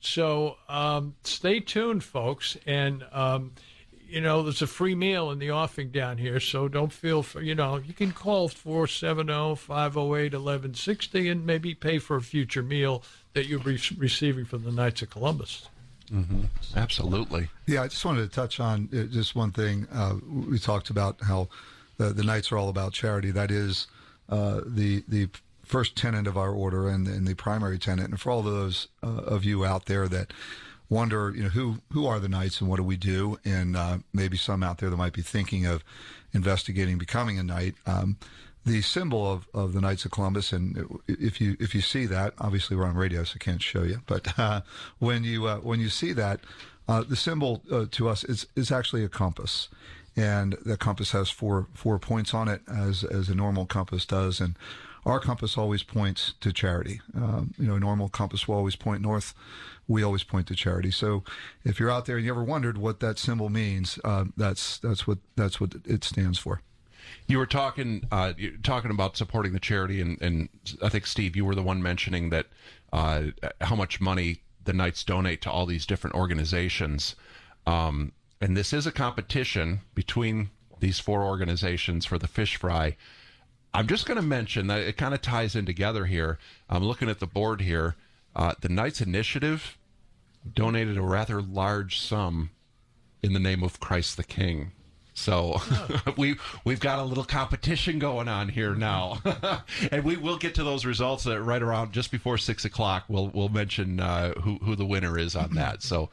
So um, stay tuned, folks. And, um, you know, there's a free meal in the offing down here, so don't feel, for, you know, you can call four seven zero, five zero eight, one one six zero and maybe pay for a future meal that you're re- receiving from the Knights of Columbus. Mm-hmm. Absolutely. Yeah, I just wanted to touch on uh, just one thing. Uh, we talked about how the, the Knights are all about charity. That is uh, the the first tenet of our order and, and the primary tenet. And for all those uh, of you out there that wonder, you know, who who are the Knights and what do we do? And uh, maybe some out there that might be thinking of investigating becoming a Knight. Um, the symbol of, of the Knights of Columbus, and if you if you see that, obviously we're on radio, so I can't show you. But uh, when you uh, when you see that, uh, the symbol uh, to us is is actually a compass, and the compass has four four points on it, as as a normal compass does, and our compass always points to charity. Um, you know, a normal compass will always point north. We always point to charity. So, if you're out there and you ever wondered what that symbol means, uh, that's that's what that's what it stands for. You were talking uh, you were talking about supporting the charity, and, and I think, Steve, you were the one mentioning that uh, how much money the Knights donate to all these different organizations. Um, and this is a competition between these four organizations for the fish fry. I'm just going to mention that it kind of ties in together here. I'm looking at the board here. Uh, the Knights Initiative donated a rather large sum in the name of Christ the King. So oh. we, we've got a little competition going on here now. And we will get to those results uh, right around just before six o'clock. We'll we'll mention uh, who, who the winner is on that. So,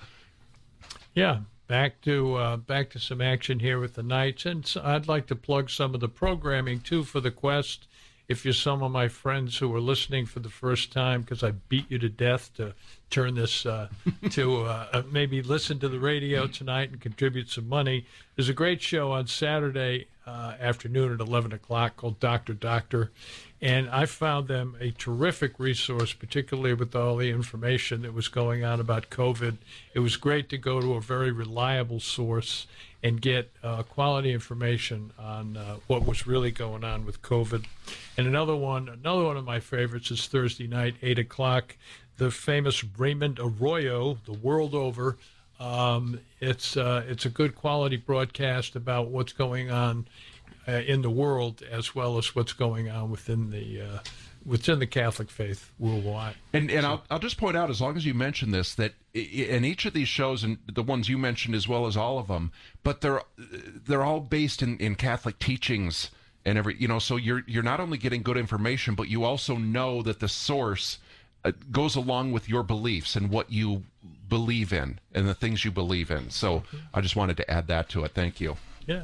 yeah, back to uh, back to some action here with the Knights. And so I'd like to plug some of the programming, too, for the Quest. If you're some of my friends who are listening for the first time, because I beat you to death to turn this uh, to uh, maybe listen to the radio tonight and contribute some money, there's a great show on Saturday uh, afternoon at eleven o'clock called Doctor Doctor. And I found them a terrific resource, particularly with all the information that was going on about COVID. It was great to go to a very reliable source and get uh, quality information on uh, what was really going on with COVID. And another one, another one of my favorites is Thursday night, eight o'clock, the famous Raymond Arroyo, the world over. Um, it's uh, it's a good quality broadcast about what's going on uh, in the world, as well as what's going on within the uh, within the Catholic faith worldwide. And and so, I'll I'll just point out, as long as you mention this, that in each of these shows, and the ones you mentioned as well as all of them, but they're they're all based in, in Catholic teachings and every you know. So you're you're not only getting good information, but you also know that the source uh, goes along with your beliefs and what you believe in and the things you believe in. So okay. I just wanted to add that to it. Thank you. Yeah.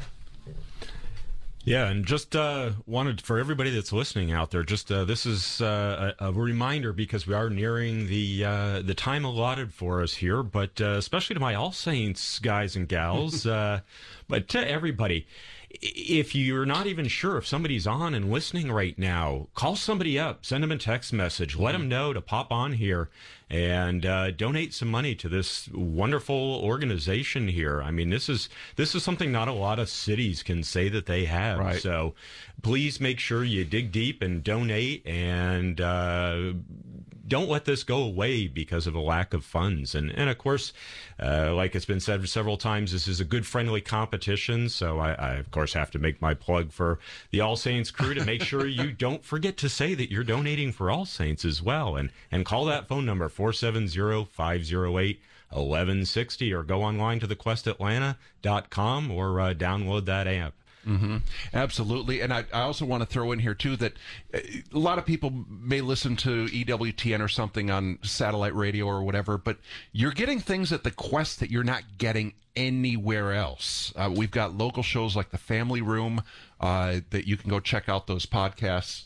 Yeah, and just uh, wanted for everybody that's listening out there, just uh, this is uh, a, a reminder, because we are nearing the uh, the time allotted for us here, but uh, especially to my All Saints guys and gals, uh, but to everybody, if you're not even sure if somebody's on and listening right now, call somebody up, send them a text message, let them know to pop on here and uh, donate some money to this wonderful organization here. I mean, this is this is something not a lot of cities can say that they have. Right. So please make sure you dig deep and donate, and uh, don't let this go away because of a lack of funds. And, and of course, uh, like it's been said several times, this is a good, friendly competition. So I, I, of course, have to make my plug for the All Saints crew to make sure you don't forget to say that you're donating for All Saints as well. And, and call that phone number, four seven zero, five zero eight, one one six zero, or go online to the quest atlanta dot com or uh, download that app. Mm-hmm. Absolutely. And I, I also want to throw in here, too, that a lot of people may listen to E W T N or something on satellite radio or whatever, but you're getting things at the Quest that you're not getting anywhere else. Uh, we've got local shows like The Family Room uh, that you can go check out those podcasts.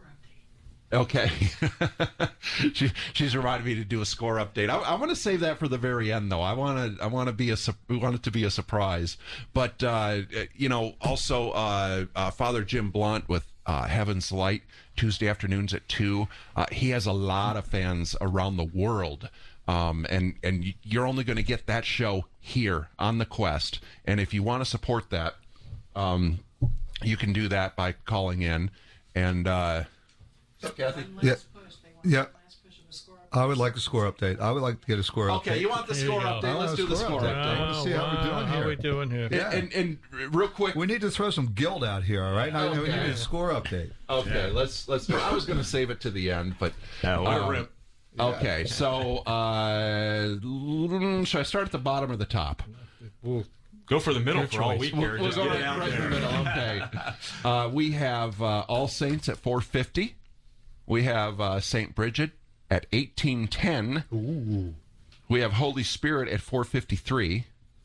Okay. she, she's reminded me to do a score update. I, I want to save that for the very end, though. I want to I want to be a we want it to be a surprise. But uh, you know, also uh, uh, Father Jim Blunt with uh, Heaven's Light, Tuesday afternoons at two. Uh, he has a lot of fans around the world. Um, and, and you're only going to get that show here on the Quest. And if you want to support that, um, you can do that by calling in. And, uh, what's up, Kathy? Yeah. Yeah. I would like a score update. I would like to get a score update. Okay, you want the score update? Let's do the score update. I want to see how we're doing here. How we doing here? Yeah. And, and, and real quick, we need to throw some guild out here, all right? Now, Okay. we need a score update. Okay, yeah. let's let's. Do, I was going to save it to the end, but no, we're um, rip. Okay, so uh, should I start at the bottom or the top? We'll go for the middle Your for all choice. week We'll, here. we'll Just go get right, it out right in there. the middle. Okay. Uh, we have uh, All Saints at four fifty. We have uh, Saint Bridget at eighteen ten. Ooh. We have Holy Spirit at four fifty-three.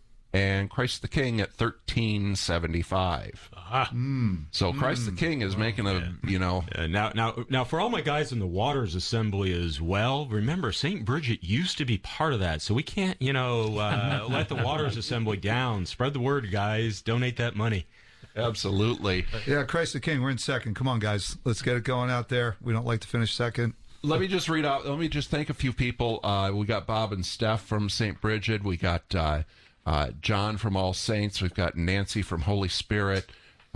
And Christ the King at thirteen seventy-five. Ah. Mm. So Christ Mm. the King is making a, you know. Uh, now, now, now, for all my guys in the Waters Assembly as well, remember, Saint Bridget used to be part of that, so we can't, you know, uh, let the Waters Assembly down. Spread the word, guys. Donate that money. Absolutely. Yeah, Christ the King, we're in second. Come on, guys. Let's get it going out there. We don't like to finish second. Let me just read out, let me just thank a few people. Uh, we got Bob and Steph from Saint Bridget. We got uh, uh, John from All Saints. We've got Nancy from Holy Spirit.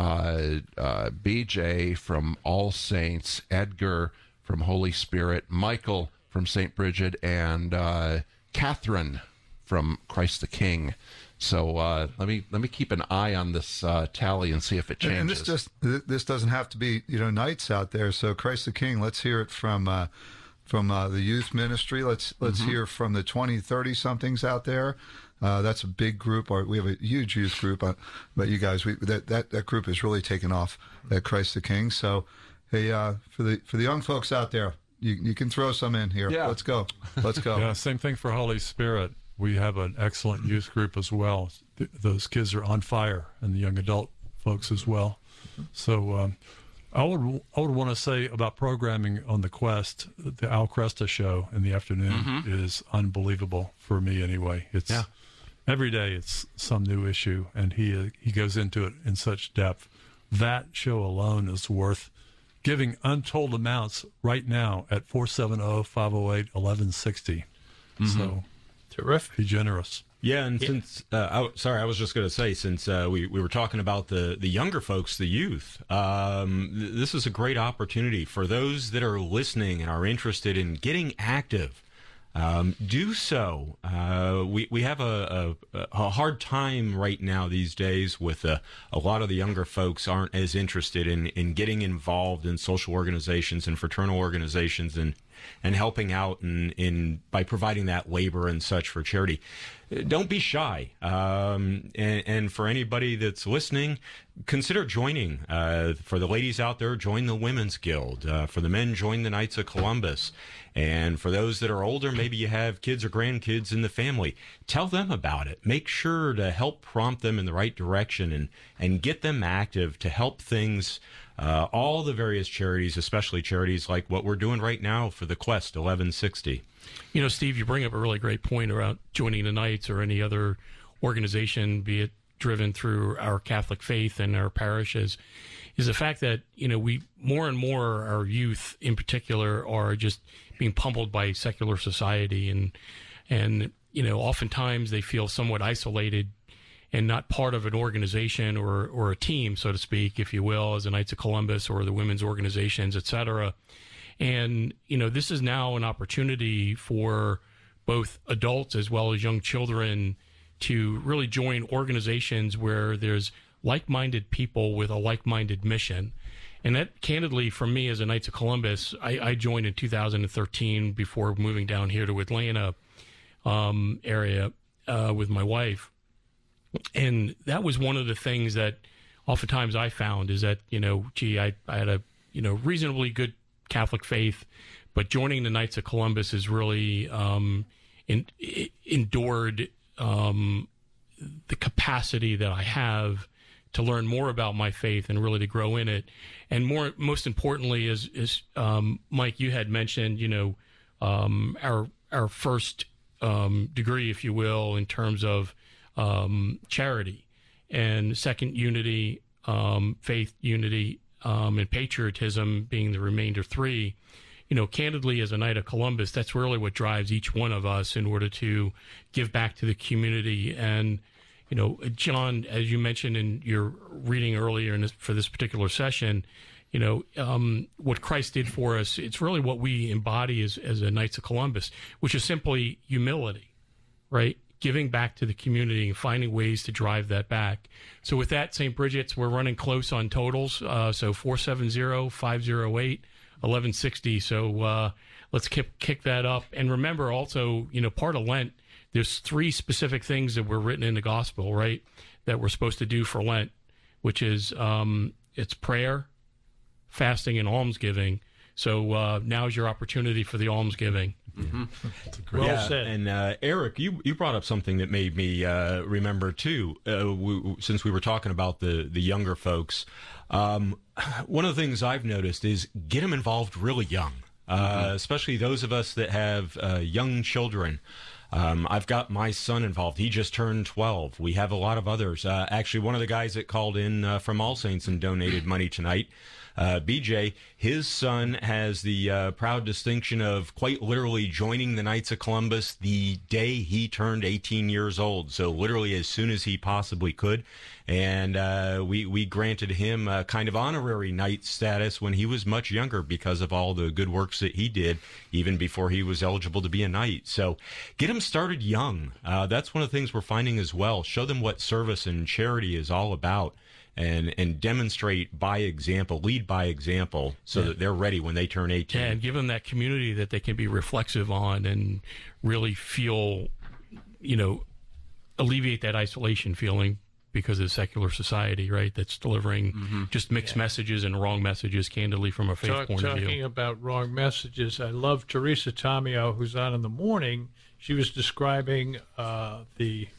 Uh, uh, B J from All Saints. Edgar from Holy Spirit. Michael from Saint Bridget. And uh, Catherine from Christ the King. So uh, let me let me keep an eye on this uh, tally and see if it changes. And this just this doesn't have to be, you know, Knights out there. So Christ the King, let's hear it from uh, from uh, the youth ministry. Let's let's Mm-hmm. hear from the twenty, thirty somethings out there. Uh, that's a big group. Or we have a huge youth group, uh, but you guys, we that, that that group is really taken off at Christ the King. So hey, uh, for the for the young folks out there, you you can throw some in here. Yeah. Let's go. Let's go. Yeah, same thing for Holy Spirit. We have an excellent youth group as well. Th- those kids are on fire, and the young adult folks as well. So um, I would I would want to say about programming on the Quest, the Al Cresta show in the afternoon Mm-hmm. is unbelievable for me anyway. It's Yeah. every day it's some new issue, and he uh, he goes into it in such depth. That show alone is worth giving untold amounts right now at four seven zero, five zero eight, eleven sixty. So Terrific. be generous. Yeah, and since uh, I, sorry, I was just going to say, since uh, we we were talking about the the younger folks, the youth, um, th- this is a great opportunity for those that are listening and are interested in getting active. Um, do so. Uh, we we have a, a a hard time right now these days with uh, a lot of the younger folks aren't as interested in in getting involved in social organizations and fraternal organizations and. and helping out in, in by providing that labor and such for charity. Don't be shy. Um, and, and for anybody that's listening, consider joining. Uh, for the ladies out there, join the Women's Guild. Uh, for the men, join the Knights of Columbus. And for those that are older, maybe you have kids or grandkids in the family, tell them about it. Make sure to help prompt them in the right direction and, and get them active to help things. Uh, all the various charities, especially charities like what we're doing right now for the Quest eleven sixty. You know, Steve, you bring up a really great point about joining the Knights or any other organization, be it driven through our Catholic faith and our parishes, is the fact that, you know, we more and more, our youth in particular, are just being pummeled by secular society. And, and you know, oftentimes they feel somewhat isolated and not part of an organization or, or a team, so to speak, if you will, as the Knights of Columbus or the women's organizations, et cetera. And, you know, this is now an opportunity for both adults as well as young children to really join organizations where there's like-minded people with a like-minded mission. And that, candidly, for me as a Knights of Columbus, I, I joined in two thousand thirteen before moving down here to Atlanta um, area uh, with my wife. And that was one of the things that oftentimes I found is that, you know, gee, I, I had a, you know, reasonably good Catholic faith, but joining the Knights of Columbus has really um, in, in, endured um, the capacity that I have to learn more about my faith and really to grow in it. And more, most importantly, is, is um, Mike, you had mentioned, you know, um, our our first um, degree, if you will, in terms of um, charity, and second, unity, um, faith, unity, um, and patriotism being the remainder three, you know, candidly, as a Knight of Columbus, that's really what drives each one of us in order to give back to the community. And, you know, John, as you mentioned in your reading earlier in this, for this particular session, you know, um, what Christ did for us, it's really what we embody as, as a Knights of Columbus, which is simply humility, right? Giving back to the community and finding ways to drive that back. So with that, Saint Bridget's, we're running close on totals. Uh, so four seven zero, five zero eight, eleven sixty. So uh, let's kick, kick that up. And remember also, you know, part of Lent, there's three specific things that were written in the gospel, right, that we're supposed to do for Lent, which is um, it's prayer, fasting, and almsgiving. So uh, now's your opportunity for the almsgiving. Mm-hmm. Well yeah, said. And uh, Eric, you you brought up something that made me uh, remember too. Uh, we, since we were talking about the the younger folks, um, one of the things I've noticed is get them involved really young, uh, mm-hmm. especially those of us that have uh, young children. Um, I've got my son involved. He just turned twelve. We have a lot of others. Uh, actually, one of the guys that called in uh, from All Saints and donated money tonight, uh, B J, his son has the uh, proud distinction of quite literally joining the Knights of Columbus the day he turned eighteen years old. So literally as soon as he possibly could. And uh, we, we granted him a kind of honorary knight status when he was much younger because of all the good works that he did even before he was eligible to be a knight. So get him started young. Uh, that's one of the things we're finding as well. Show them what service and charity is all about. And, and demonstrate by example, lead by example, so yeah. that they're ready when they turn eighteen. Yeah, and give them that community that they can be reflexive on and really feel, you know, alleviate that isolation feeling because of secular society, right, that's delivering mm-hmm. just mixed yeah. messages and wrong messages, candidly, from a faith Talk, point of view. Talking about wrong messages, I love Teresa Tomeo, who's on in the morning. She was describing uh, the,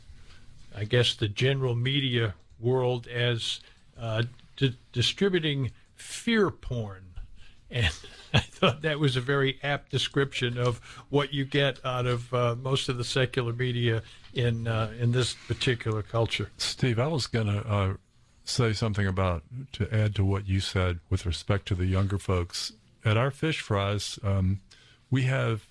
I guess, the general media world as uh, di- distributing fear porn. And I thought that was a very apt description of what you get out of uh, most of the secular media in uh, in this particular culture. Steve, I was going to uh, say something about, to add to what you said with respect to the younger folks. At our fish fries, um, we have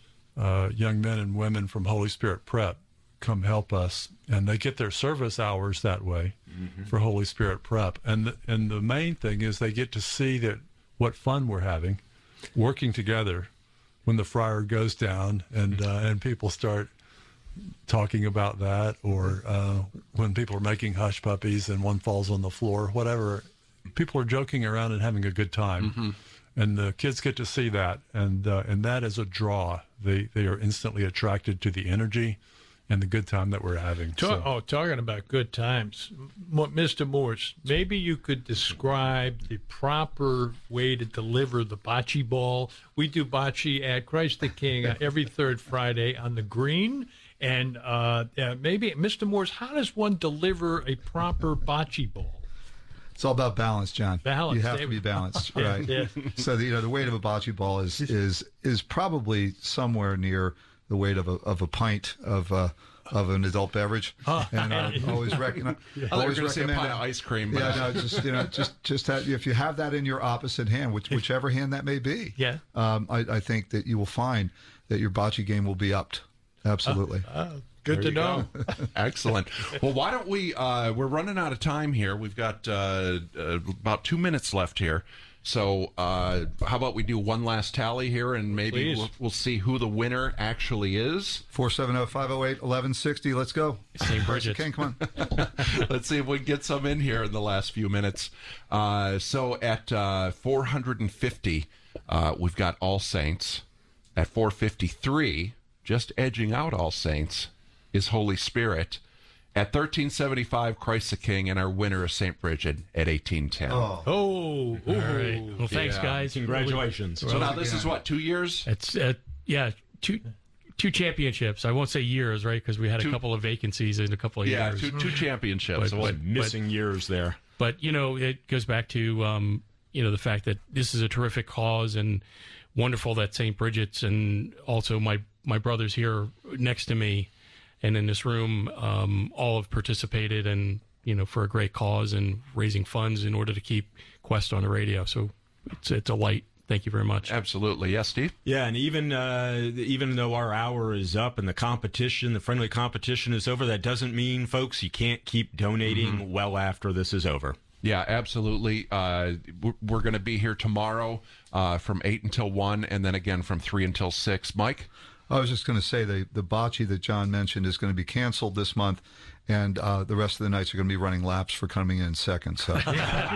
uh, young men and women from Holy Spirit Prep come help us, and they get their service hours that way mm-hmm. for Holy Spirit Prep. And the, and the main thing is they get to see that what fun we're having, working together when the fryer goes down and uh, and people start talking about that, or uh, when people are making hush puppies and one falls on the floor, whatever. People are joking around and having a good time. Mm-hmm. And the kids get to see that, and uh, and that is a draw. They they are instantly attracted to the energy and the good time that we're having. Talk, so. Oh, talking about good times. Mister Morse, maybe you could describe the proper way to deliver the bocce ball. We do bocce at Christ the King every third Friday on the green. And uh, yeah, maybe, Mister Morse, how does one deliver a proper bocce ball? It's all about balance, John. Balance. You have to be balanced, right? yeah. So the, you know the weight of a bocce ball is is is probably somewhere near the weight of a of a pint of uh, of an adult beverage. Huh. And I uh, always recommend. yeah. Always I was recommend say a pint of ice cream. But... Yeah, no, just you know, just just have, if you have that in your opposite hand, which whichever hand that may be. Yeah. Um, I, I think that you will find that your bocce game will be upped. Absolutely. Uh, uh, good there to know. Excellent. Well, why don't we? Uh, we're running out of time here. We've got uh, uh, about two minutes left here. So uh, how about we do one last tally here, and maybe we'll, we'll see who the winner actually is. four seven zero, five zero eight, eleven sixty. Let's go. Saint Bridget. King, come on. Let's see if we can get some in here in the last few minutes. Uh, so at uh, four hundred fifty, uh, we've got All Saints. At four fifty-three, just edging out All Saints, is Holy Spirit. At thirteen seventy-five, Christ the King, and our winner is Saint Bridget at eighteen ten. Oh, oh, all right. Well, thanks, yeah. guys. Congratulations. So now this is what, two years? It's uh, yeah, two two championships. I won't say years, right? Because we had two, a couple of vacancies in a couple of yeah, years. Yeah, two, two championships. But, so but, missing but, years there. But you know, it goes back to um, you know the fact that this is a terrific cause, and wonderful that Saint Bridget's and also my my brothers here next to me and in this room um, all have participated, and you know, for a great cause and raising funds in order to keep Quest on the radio. So it's, it's a light. Thank you very much. Absolutely. Yes, Steve? Yeah, and even uh, even though our hour is up and the competition, the friendly competition is over, that doesn't mean, folks, you can't keep donating mm-hmm. well after this is over. Yeah, absolutely. Uh, we're going to be here tomorrow uh, from eight until one, and then again from three until six. Mike? I was just going to say the, the bocce that John mentioned is going to be canceled this month, and uh, the rest of the nights are going to be running laps for coming in second. So with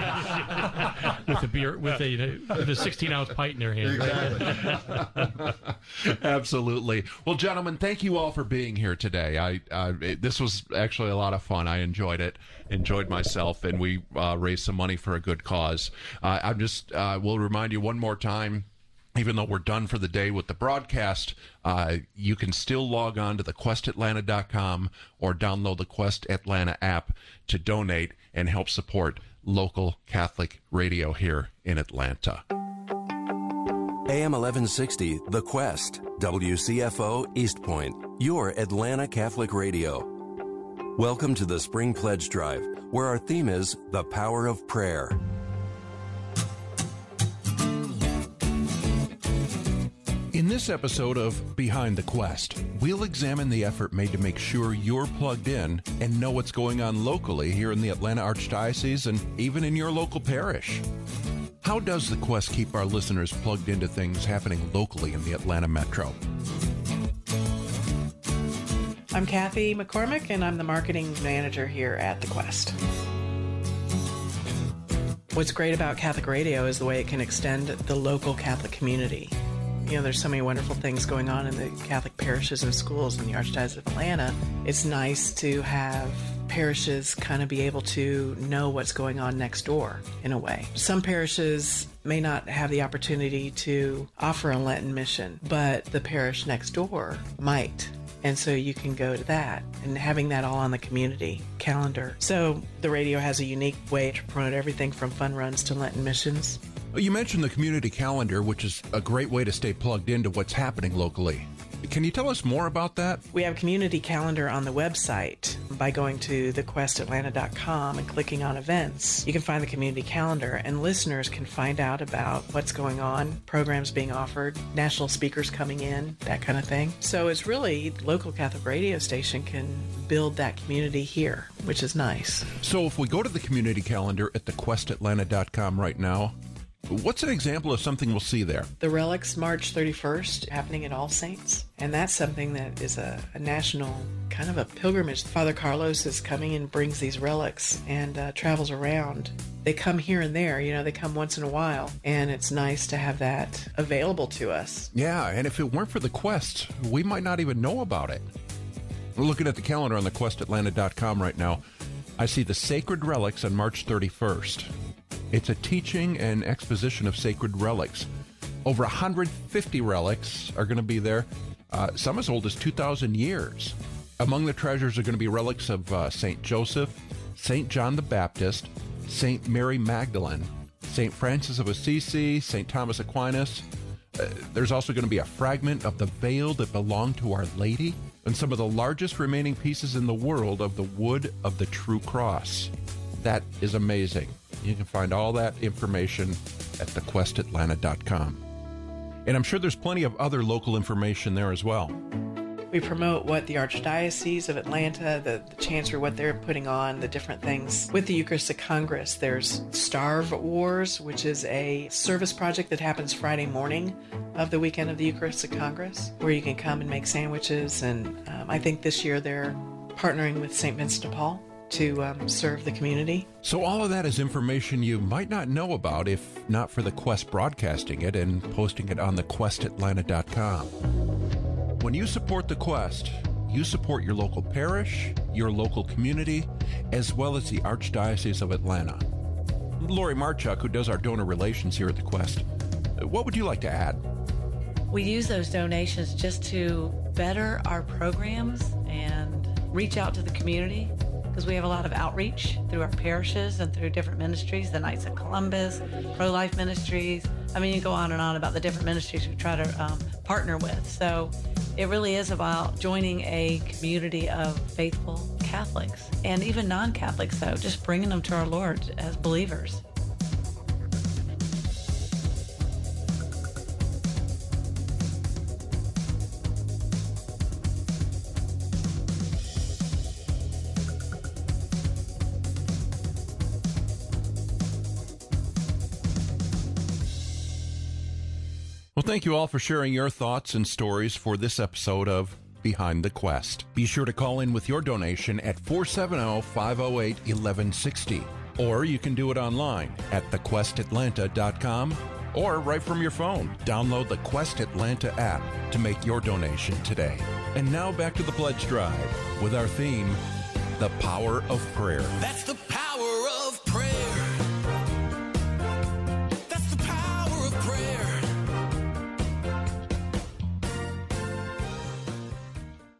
a beer, with a with a sixteen ounce pint in their hand. Exactly. Absolutely. Well, gentlemen, thank you all for being here today. I uh, it, this was actually a lot of fun. I enjoyed it, enjoyed myself, and we uh, raised some money for a good cause. Uh, I'm just uh, will remind you one more time. Even though we're done for the day with the broadcast, uh, you can still log on to the quest atlanta dot com or download the Quest Atlanta app to donate and help support local Catholic radio here in Atlanta. A M eleven sixty, The Quest, W C F O East Point, your Atlanta Catholic radio. Welcome to the Spring Pledge Drive, where our theme is the power of prayer. In this episode of Behind the Quest, we'll examine the effort made to make sure you're plugged in and know what's going on locally here in the Atlanta Archdiocese and even in your local parish. How does the Quest keep our listeners plugged into things happening locally in the Atlanta metro? I'm Kathy McCormick, and I'm the marketing manager here at the Quest. What's great about Catholic radio is the way it can extend the local Catholic community. You know, there's so many wonderful things going on in the Catholic parishes and schools in the Archdiocese of Atlanta. It's nice to have parishes kind of be able to know what's going on next door, in a way. Some parishes may not have the opportunity to offer a Lenten mission, but the parish next door might. And so you can go to that, and having that all on the community calendar. So the radio has a unique way to promote everything from fun runs to Lenten missions. You mentioned the community calendar, which is a great way to stay plugged into what's happening locally. Can you tell us more about that? We have a community calendar on the website. By going to the quest atlanta dot com and clicking on events, you can find the community calendar, and listeners can find out about what's going on, programs being offered, national speakers coming in, that kind of thing. So it's really, the local Catholic radio station can build that community here, which is nice. So if we go to the community calendar at the quest atlanta dot com right now, what's an example of something we'll see there? The Relics, March thirty-first, happening at All Saints. And that's something that is a, a national kind of a pilgrimage. Father Carlos is coming and brings these relics and uh, travels around. They come here and there, you know, they come once in a while. And it's nice to have that available to us. Yeah, and if it weren't for the Quest, we might not even know about it. We're looking at the calendar on the quest atlanta dot com right now. I see the Sacred Relics on March thirty-first. It's a teaching and exposition of sacred relics. Over one hundred fifty relics are going to be there, uh, some as old as two thousand years. Among the treasures are going to be relics of uh, Saint Joseph, Saint John the Baptist, Saint Mary Magdalene, Saint Francis of Assisi, Saint Thomas Aquinas. Uh, there's also going to be a fragment of the veil that belonged to Our Lady, and some of the largest remaining pieces in the world of the wood of the true cross. That is amazing. You can find all that information at the quest atlanta dot com. And I'm sure there's plenty of other local information there as well. We promote what the Archdiocese of Atlanta, the, the Chancery, what they're putting on, the different things. With the Eucharistic Congress, there's Starve Wars, which is a service project that happens Friday morning of the weekend of the Eucharistic Congress, where you can come and make sandwiches. And um, I think this year they're partnering with Saint Vincent de Paul to um, serve the community. So all of that is information you might not know about if not for the Quest broadcasting it and posting it on the quest atlanta dot com. When you support the Quest, you support your local parish, your local community, as well as the Archdiocese of Atlanta. Lori Marchuk, who does our donor relations here at the Quest, what would you like to add? We use those donations just to better our programs and reach out to the community, because we have a lot of outreach through our parishes and through different ministries, the Knights of Columbus, Pro-Life Ministries, I mean, you go on and on about the different ministries we try to um, partner with. So it really is about joining a community of faithful Catholics and even non-Catholics, though, just bringing them to our Lord as believers. Well, thank you all for sharing your thoughts and stories for this episode of Behind the Quest. Be sure to call in with your donation at four seven zero, five zero eight, one one six zero, or you can do it online at the quest atlanta dot com or right from your phone. Download the Quest Atlanta app to make your donation today. And now back to the pledge drive with our theme, The Power of Prayer. That's the